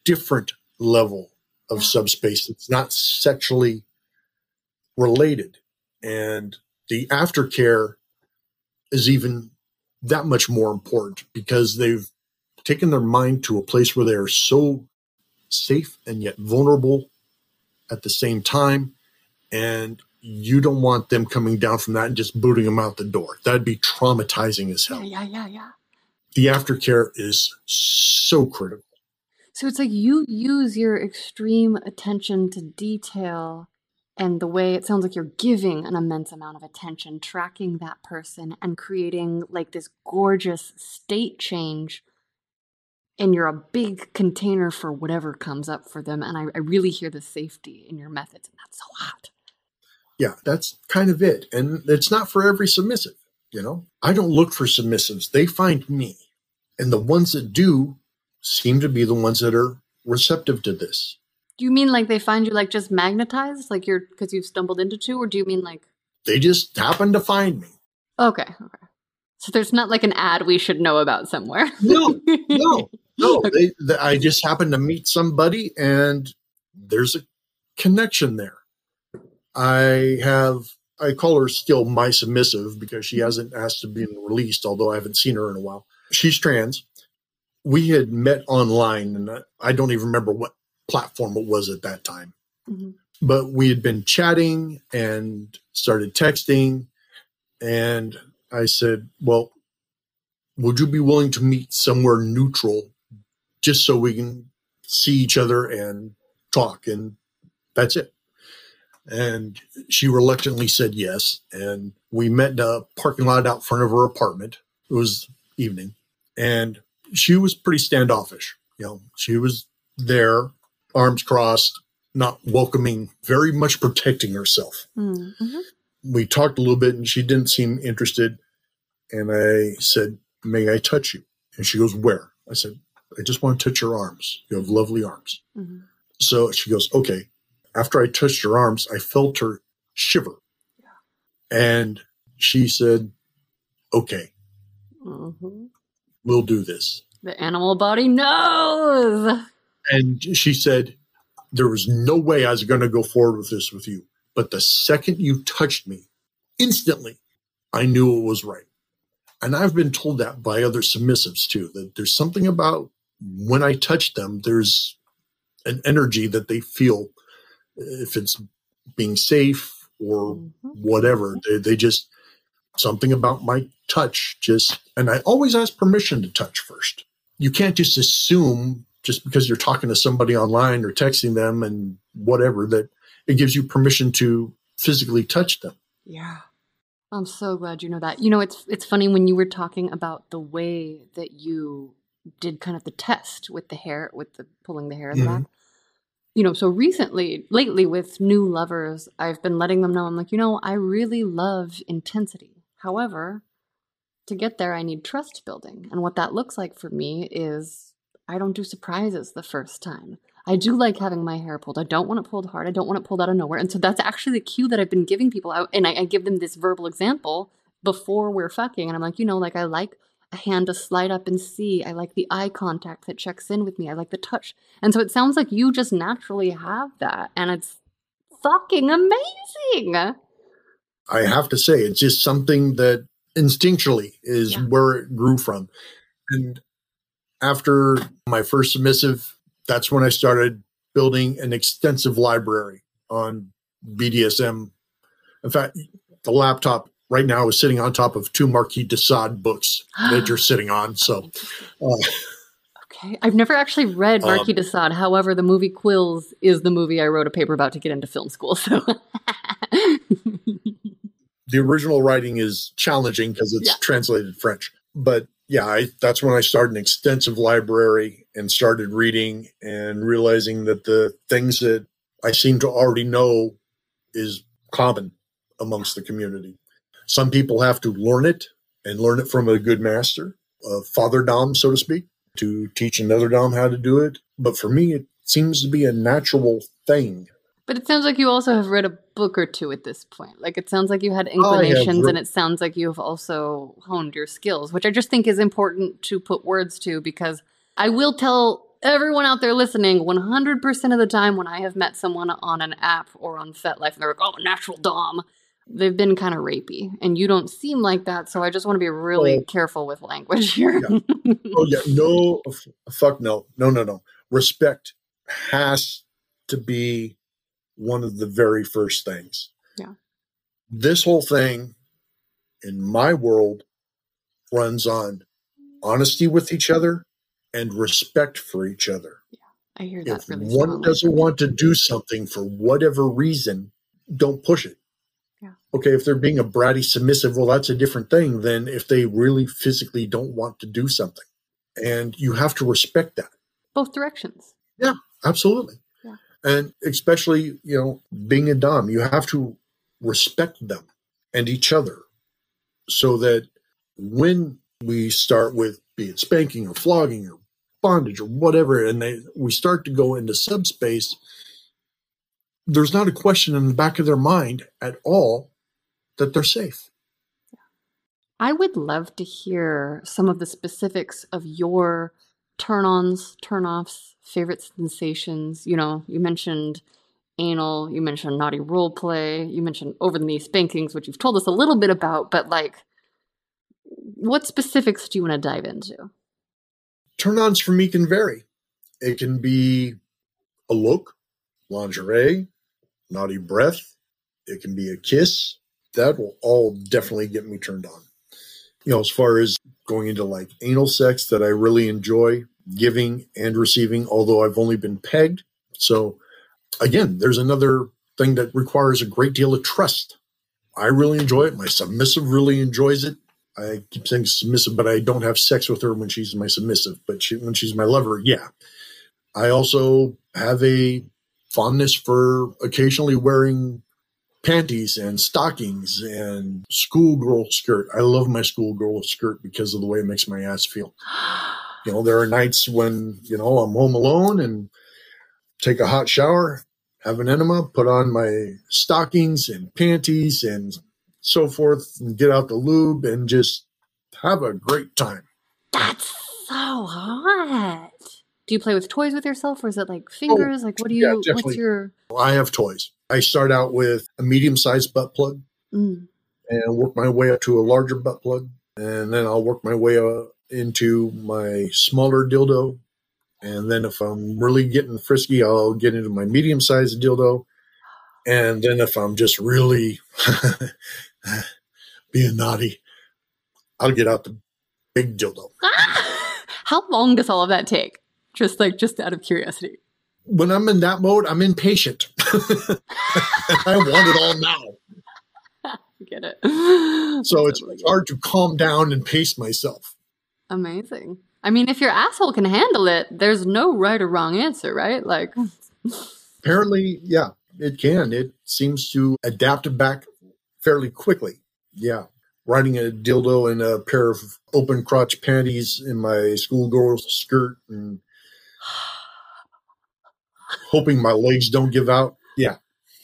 different level of subspace. It's not sexually related. And the aftercare is even that much more important because they've taken their mind to a place where they are so safe and yet vulnerable at the same time. And you don't want them coming down from that and just booting them out the door. That'd be traumatizing as hell. Yeah. The aftercare is so critical. So it's like you use your extreme attention to detail and the way it sounds like you're giving an immense amount of attention, tracking that person and creating like this gorgeous state change. And you're a big container for whatever comes up for them. And I really hear the safety in your methods. And that's so hot. Yeah, that's kind of it. And it's not for every submissive, you know. I don't look for submissives. They find me. And the ones that do seem to be the ones that are receptive to this. Do you mean like they find you like just magnetized, like you're because you've stumbled into two, or do you mean like they just happen to find me? Okay. So there's not like an ad we should know about somewhere. No. Okay. I just happen to meet somebody, and there's a connection there. I call her still my submissive because she hasn't asked to be released, although I haven't seen her in a while. She's trans. We had met online, and I don't even remember what platform it was at that time. Mm-hmm. But we had been chatting and started texting. And I said, well, would you be willing to meet somewhere neutral just so we can see each other and talk? And that's it. And she reluctantly said yes. And we met in a parking lot out front of her apartment. It was evening. And she was pretty standoffish. You know, she was there, arms crossed, not welcoming, very much protecting herself. Mm-hmm. We talked a little bit and she didn't seem interested. And I said, may I touch you? And she goes, where? I said, I just want to touch your arms. You have lovely arms. Mm-hmm. So she goes, okay. After I touched her arms, I felt her shiver. Yeah. And she said, okay, we'll do this. The animal body knows. And she said, there was no way I was going to go forward with this with you. But the second you touched me, instantly, I knew it was right. And I've been told that by other submissives too, that there's something about when I touch them, there's an energy that they feel, if it's being safe or whatever. They just, something about my touch just, and I always ask permission to touch first. You can't just assume just because you're talking to somebody online or texting them and whatever, that it gives you permission to physically touch them. Yeah. I'm so glad you know that. You know, it's funny when you were talking about the way that you did kind of the test with the hair, with the pulling the hair in the back. You know, so lately with new lovers, I've been letting them know, I'm like, you know, I really love intensity. However, to get there, I need trust building. And what that looks like for me is I don't do surprises the first time. I do like having my hair pulled. I don't want it pulled hard. I don't want it pulled out of nowhere. And so that's actually the cue that I've been giving people out. And I give them this verbal example before we're fucking. And I'm like, you know, like I like a hand to slide up and see. I like the eye contact that checks in with me. I like the touch. And so it sounds like you just naturally have that. And it's fucking amazing. I have to say, it's just something that instinctually is where it grew from. And after my first submissive, that's when I started building an extensive library on BDSM. In fact, the laptop right now is sitting on top of 2 Marquis de Sade books that you're sitting on. So, okay. I've never actually read Marquis de Sade. However, the movie Quills is the movie I wrote a paper about to get into film school. So the original writing is challenging because it's translated French. But yeah, that's when I started an extensive library and started reading and realizing that the things that I seem to already know is common amongst the community. Some people have to learn it and learn it from a good master, a father dom, so to speak, to teach another dom how to do it. But for me, it seems to be a natural thing. But it sounds like you also have read a book or two at this point. Like it sounds like you had inclinations and it sounds like you have also honed your skills, which I just think is important to put words to, because I will tell everyone out there listening, 100% of the time when I have met someone on an app or on FetLife and they're like, oh, natural dom, they've been kind of rapey. And you don't seem like that, so I just want to be really careful with language here. Yeah. Oh, yeah. No, fuck no. No. Respect has to be one of the very first things. Yeah. This whole thing, in my world, runs on honesty with each other and respect for each other. Yeah, I hear that. If really one doesn't want to do something for whatever reason, don't push it. Yeah. Okay, if they're being a bratty submissive, well, that's a different thing than if they really physically don't want to do something. And you have to respect that. Both directions. Yeah, absolutely. Yeah. And especially, being a dom, you have to respect them and each other so that when we start with, be it spanking or flogging or bondage or whatever, and we start to go into subspace, there's not a question in the back of their mind at all that they're safe. I would love to hear some of the specifics of your turn-ons, turn-offs, favorite sensations. You mentioned anal, you mentioned naughty role play, you mentioned over-the-knee spankings, which you've told us a little bit about, but what specifics do you want to dive into? Turn-ons for me can vary. It can be a look, lingerie, naughty breath. It can be a kiss. That will all definitely get me turned on. As far as going into anal sex that I really enjoy giving and receiving, although I've only been pegged. So again, there's another thing that requires a great deal of trust. I really enjoy it. My submissive really enjoys it. I keep saying submissive, but I don't have sex with her when she's my submissive. But when she's my lover, yeah. I also have a fondness for occasionally wearing panties and stockings and schoolgirl skirt. I love my schoolgirl skirt because of the way it makes my ass feel. There are nights when, I'm home alone and take a hot shower, have an enema, put on my stockings and panties and so forth, and get out the lube and just have a great time. That's so hot. Do you play with toys with yourself, or is it fingers? What do you, what's your... I have toys. I start out with a medium-sized butt plug and work my way up to a larger butt plug. And then I'll work my way into my smaller dildo. And then if I'm really getting frisky, I'll get into my medium-sized dildo. And then if I'm just really being naughty, I'll get out the big dildo. How long does all of that take? Just out of curiosity. When I'm in that mode, I'm impatient. I want it all now. Get it. So it's hard to calm down and pace myself. Amazing. I mean, if your asshole can handle it, there's no right or wrong answer, right? Apparently, yeah, it can. It seems to adapt back fairly quickly. Yeah. Riding a dildo in a pair of open crotch panties in my schoolgirl skirt and hoping my legs don't give out. Yeah.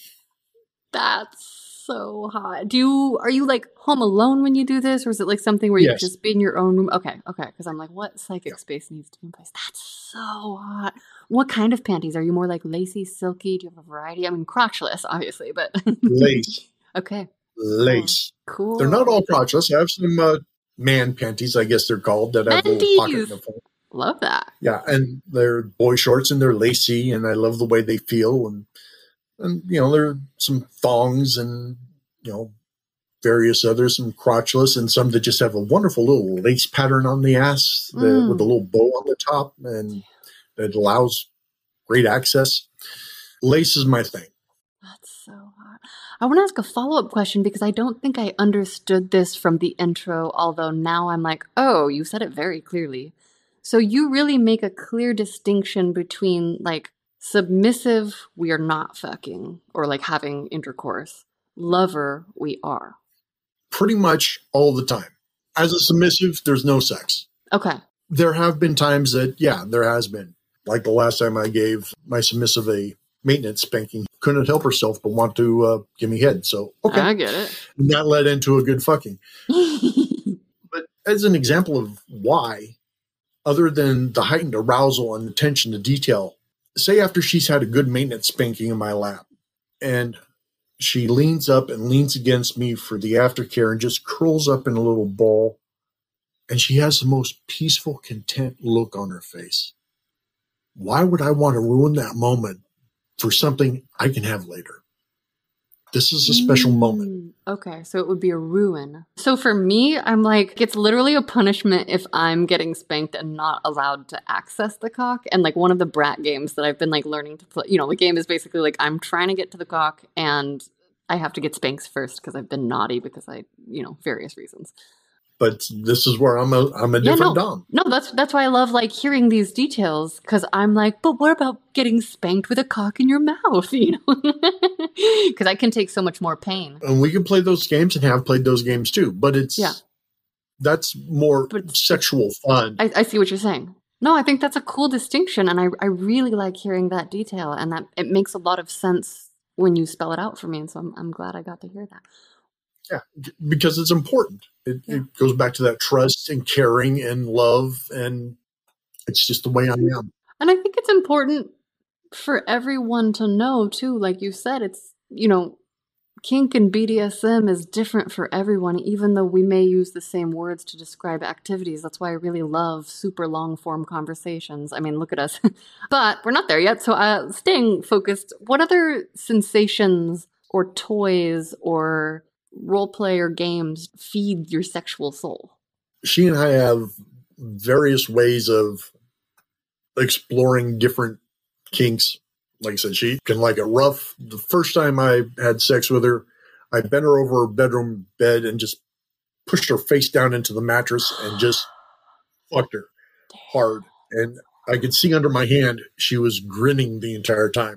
That's so hot. Are you home alone when you do this, or is it something where you just be in your own room? Okay. Because I'm what psychic space needs to be in place? That's so hot. What kind of panties? Are you more lacy, silky? Do you have a variety? I mean, crotchless, obviously, but lace. Okay. Lace. Oh, cool. They're not all crotchless. I have some man panties, I guess they're called, that have a little pocket in the front. Love that. Yeah, and they're boy shorts and they're lacy, and I love the way they feel. And there are some thongs and various others, some crotchless, and some that just have a wonderful little lace pattern on the ass with a little bow on the top, and that allows great access. Lace is my thing. That's so hot. I want to ask a follow-up question because I don't think I understood this from the intro, although now I'm oh, you said it very clearly. So you really make a clear distinction between submissive, we are not fucking, or having intercourse. Lover, we are. Pretty much all the time. As a submissive, there's no sex. Okay. There have been times that, there has been. Like the last time I gave my submissive a maintenance spanking. Couldn't help herself but want to give me head. So, okay. I get it. And that led into a good fucking. But as an example of why, other than the heightened arousal and attention to detail, say after she's had a good maintenance spanking in my lap, and she leans up and leans against me for the aftercare and just curls up in a little ball, and she has the most peaceful, content look on her face. Why would I want to ruin that moment for something I can have later? This is a special moment. Okay, so it would be a ruin. So for me, I'm like, it's literally a punishment if I'm getting spanked and not allowed to access the cock. And like one of the brat games that I've been like learning to play, the game is basically like I'm trying to get to the cock and I have to get spanked first because I've been naughty because various reasons. But this is where I'm a different Dom. No, that's why I love like hearing these details, because I'm like, but what about getting spanked with a cock in your mouth? Because I can take so much more pain. And we can play those games and have played those games too. But that's more sexual fun. I see what you're saying. No, I think that's a cool distinction, and I really like hearing that detail, and that it makes a lot of sense when you spell it out for me. And so I'm glad I got to hear that. Yeah, because it's important. It goes back to that trust and caring and love, and it's just the way I am. And I think it's important for everyone to know, too, like you said, it's, kink and BDSM is different for everyone, even though we may use the same words to describe activities. That's why I really love super long-form conversations. I mean, look at us. But we're not there yet, so staying focused, what other sensations or toys or role play or games feed your sexual soul? She and I have various ways of exploring different kinks. Like I said, she can like it rough. The first time I had sex with her, I bent her over her bedroom bed and just pushed her face down into the mattress and just fucked her hard. And I could see under my hand, she was grinning the entire time.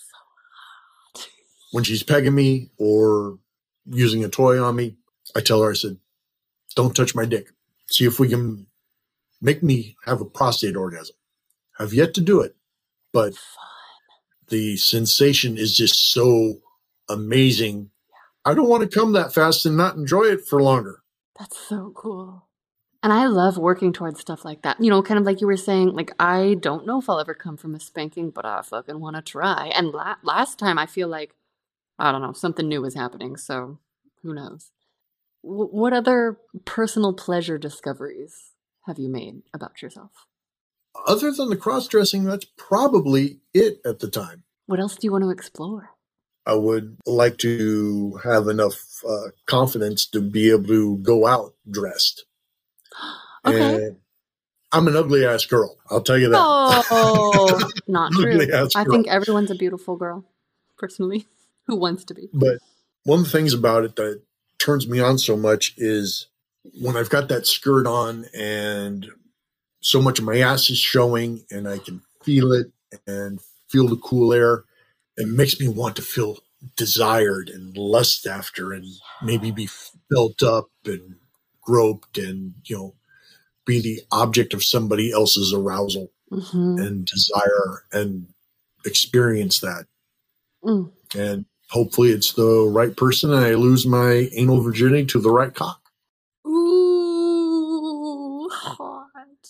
When she's pegging me or using a toy on me, I tell her, I said, don't touch my dick. See if we can make me have a prostate orgasm. I've yet to do it, but the sensation is just so amazing. I don't want to come that fast and not enjoy it for longer. That's so cool. And I love working towards stuff like that. Kind of like you were saying, like, I don't know if I'll ever come from a spanking, but I fucking want to try. And last time I feel like, I don't know, something new was happening, so who knows? What other personal pleasure discoveries have you made about yourself? Other than the cross-dressing, that's probably it at the time. What else do you want to explore? I would like to have enough confidence to be able to go out dressed. Okay. And I'm an ugly-ass girl, I'll tell you that. Oh, not true. I think everyone's a beautiful girl, personally. Who wants to be? But one of the things about it that turns me on so much is when I've got that skirt on and so much of my ass is showing and I can feel it and feel the cool air, it makes me want to feel desired and lust after and maybe be built up and groped and, be the object of somebody else's arousal and desire and experience that. And hopefully it's the right person and I lose my anal virginity to the right cock. Ooh, hot.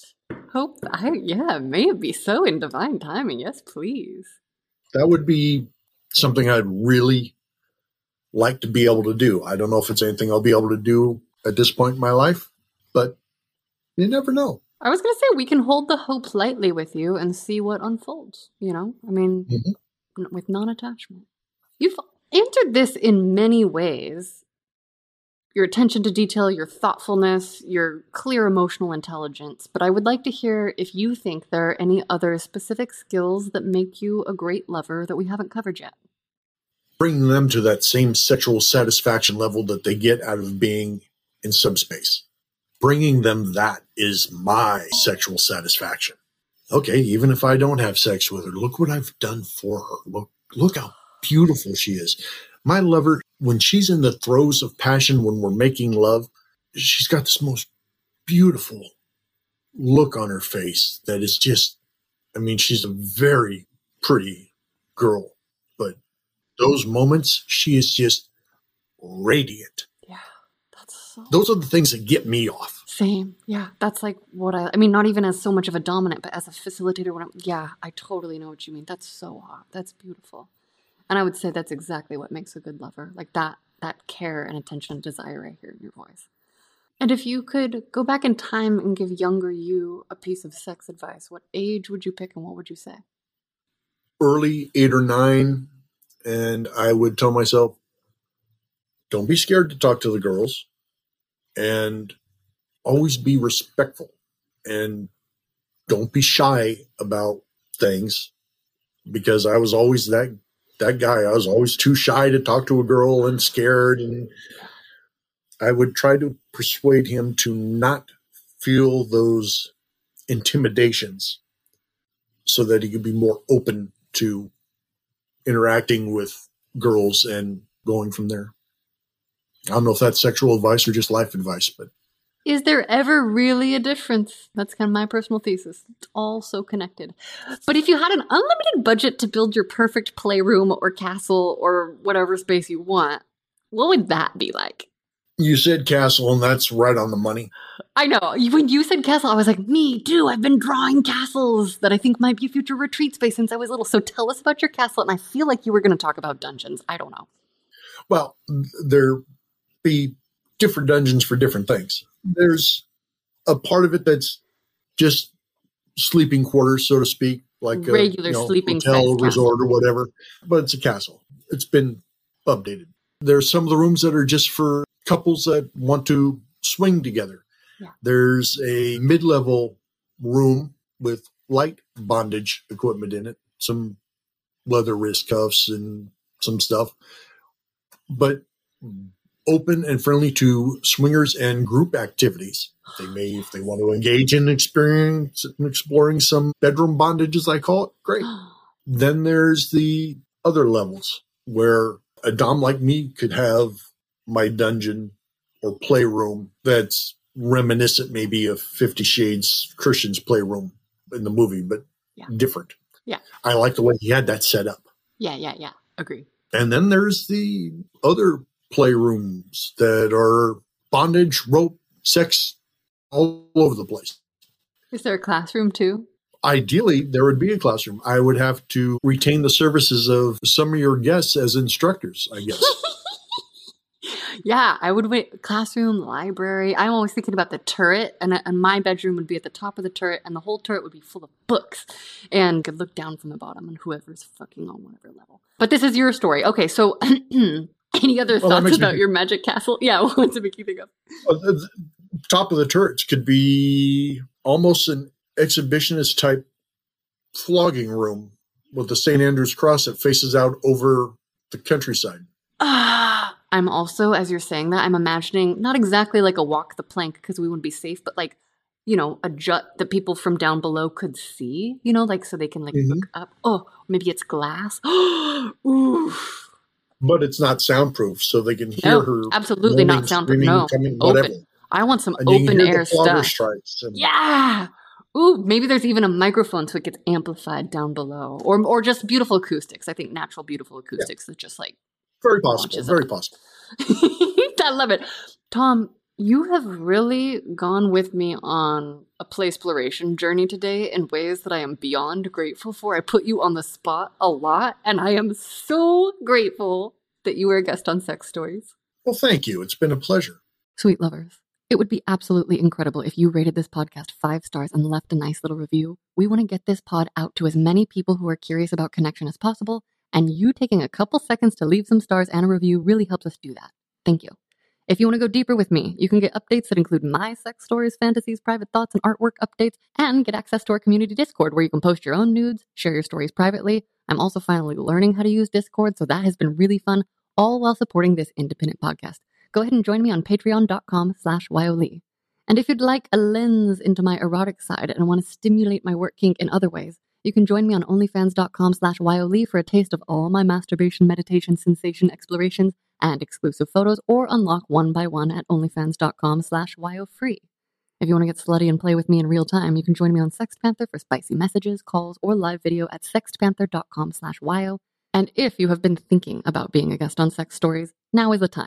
May it be so in divine timing. Yes, please. That would be something I'd really like to be able to do. I don't know if it's anything I'll be able to do at this point in my life, but you never know. I was going to say, we can hold the hope lightly with you and see what unfolds, with non-attachment. You've answered this in many ways. Your attention to detail, your thoughtfulness, your clear emotional intelligence. But I would like to hear if you think there are any other specific skills that make you a great lover that we haven't covered yet. Bringing them to that same sexual satisfaction level that they get out of being in subspace. Bringing them that is my sexual satisfaction. Okay, even if I don't have sex with her, look what I've done for her. Look how beautiful she is. My lover, when she's in the throes of passion, when we're making love, she's got this most beautiful look on her face that is just, she's a very pretty girl, but those moments, she is just radiant. Yeah, that's so... Those are the things that get me off. Same. Yeah. That's like what I mean, not even as so much of a dominant, but as a facilitator. Yeah, I totally know what you mean. That's so hot. That's beautiful. And I would say that's exactly what makes a good lover. Like that care and attention and desire I hear in your voice. And if you could go back in time and give younger you a piece of sex advice, what age would you pick and what would you say? Early 8 or 9. And I would tell myself, don't be scared to talk to the girls and always be respectful and don't be shy about things, because I was always that guy. I was always too shy to talk to a girl and scared. And I would try to persuade him to not feel those intimidations so that he could be more open to interacting with girls and going from there. I don't know if that's sexual advice or just life advice, but. Is there ever really a difference? That's kind of my personal thesis. It's all so connected. But if you had an unlimited budget to build your perfect playroom or castle or whatever space you want, what would that be like? You said castle, and that's right on the money. I know. When you said castle, I was like, me too. I've been drawing castles that I think might be a future retreat space since I was little. So tell us about your castle. And I feel like you were going to talk about dungeons. I don't know. Well, there be different dungeons for different things. There's a part of it that's just sleeping quarters, so to speak, like regular sleeping hotel, resort, or whatever. But it's a castle. It's been updated. There's some of the rooms that are just for couples that want to swing together. Yeah. There's a mid-level room with light bondage equipment in it, some leather wrist cuffs and some stuff, but open and friendly to swingers and group activities. They may, if they want to engage in exploring some bedroom bondage, as I call it, great. Then there's the other levels where a dom like me could have my dungeon or playroom that's reminiscent maybe of 50 Shades Christian's playroom in the movie, but different. Yeah. I like the way he had that set up. Yeah. Agree. And then there's the other playrooms that are bondage, rope, sex, all over the place. Is there a classroom too? Ideally, there would be a classroom. I would have to retain the services of some of your guests as instructors, I guess. Yeah, I would wait. Classroom, library. I'm always thinking about the turret, and my bedroom would be at the top of the turret, and the whole turret would be full of books, and could look down from the bottom on whoever's fucking on whatever level. But this is your story. Okay, so any other thoughts about your magic castle? Yeah, what's it make you think of? The top of the turrets could be almost an exhibitionist type flogging room with the St. Andrew's cross that faces out over the countryside. I'm also, as you're saying that, I'm imagining not exactly like a walk the plank because we wouldn't be safe, but like, a jut that people from down below could see, like so they can like look up. Oh, maybe it's glass. Oof. But it's not soundproof, so they can hear her. Absolutely not soundproof. No, open. I want some open air stuff. Yeah. Ooh, maybe there's even a microphone so it gets amplified down below, or just beautiful acoustics. I think natural, beautiful acoustics that just like. Very possible. Very possible. I love it. Tom, you have really gone with me on a play exploration journey today in ways that I am beyond grateful for. I put you on the spot a lot, and I am so grateful that you were a guest on Sex Stories. Well, thank you. It's been a pleasure. Sweet lovers, it would be absolutely incredible if you rated this podcast 5 stars and left a nice little review. We want to get this pod out to as many people who are curious about connection as possible. And you taking a couple seconds to leave some stars and a review really helps us do that. Thank you. If you want to go deeper with me, you can get updates that include my sex stories, fantasies, private thoughts, and artwork updates, and get access to our community Discord where you can post your own nudes, share your stories privately. I'm also finally learning how to use Discord, so that has been really fun, all while supporting this independent podcast. Go ahead and join me on patreon.com/YOLee. And if you'd like a lens into my erotic side and want to stimulate my work kink in other ways, you can join me on onlyfans.com/YOLee for a taste of all my masturbation, meditation, sensation explorations and exclusive photos, or unlock one by one at onlyfans.com/YOFree. If you want to get slutty and play with me in real time, you can join me on SextPanther for spicy messages, calls, or live video at sextpanther.com/YO. And if you have been thinking about being a guest on Sex Stories, now is the time.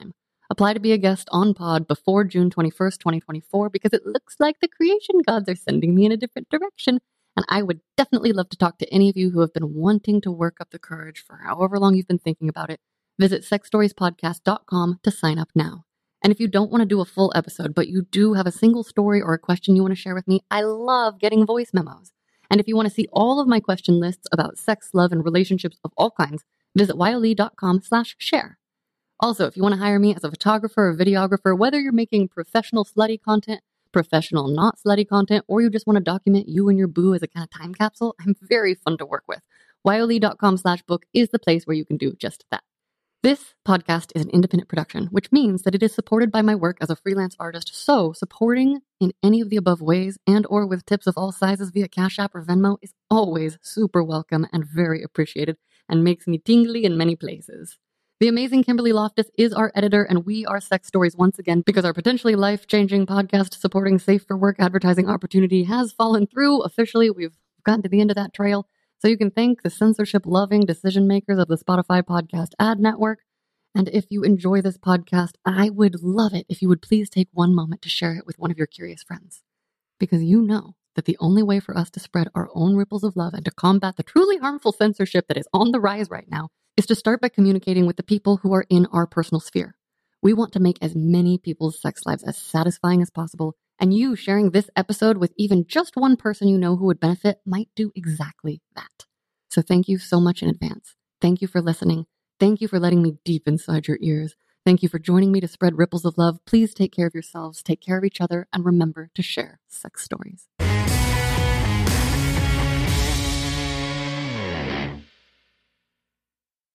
Apply to be a guest on pod before June 21st, 2024, because it looks like the creation gods are sending me in a different direction. And I would definitely love to talk to any of you who have been wanting to work up the courage for however long you've been thinking about it. Visit sexstoriespodcast.com to sign up now. And if you don't want to do a full episode, but you do have a single story or a question you want to share with me, I love getting voice memos. And if you want to see all of my question lists about sex, love, and relationships of all kinds, visit wyolee.com/share. Also, if you want to hire me as a photographer or videographer, whether you're making professional slutty content, professional not slutty content, or you just want to document you and your boo as a kind of time capsule, I'm very fun to work with. wyolee.com/book is the place where you can do just that. This podcast is an independent production, which means that it is supported by my work as a freelance artist. So supporting in any of the above ways and or with tips of all sizes via Cash App or Venmo is always super welcome and very appreciated and makes me tingly in many places. The amazing Kimberly Loftus is our editor, and we are Sex Stories once again because our potentially life-changing podcast supporting safe for work advertising opportunity has fallen through. Officially, we've gotten to the end of that trail. So you can thank the censorship-loving decision makers of the Spotify Podcast Ad Network. And if you enjoy this podcast, I would love it if you would please take one moment to share it with one of your curious friends. Because you know that the only way for us to spread our own ripples of love and to combat the truly harmful censorship that is on the rise right now is to start by communicating with the people who are in our personal sphere. We want to make as many people's sex lives as satisfying as possible, and you sharing this episode with even just one person you know who would benefit might do exactly that. So thank you so much in advance. Thank you for listening. Thank you for letting me deep inside your ears. Thank you for joining me to spread ripples of love. Please take care of yourselves, take care of each other, and remember to share sex stories.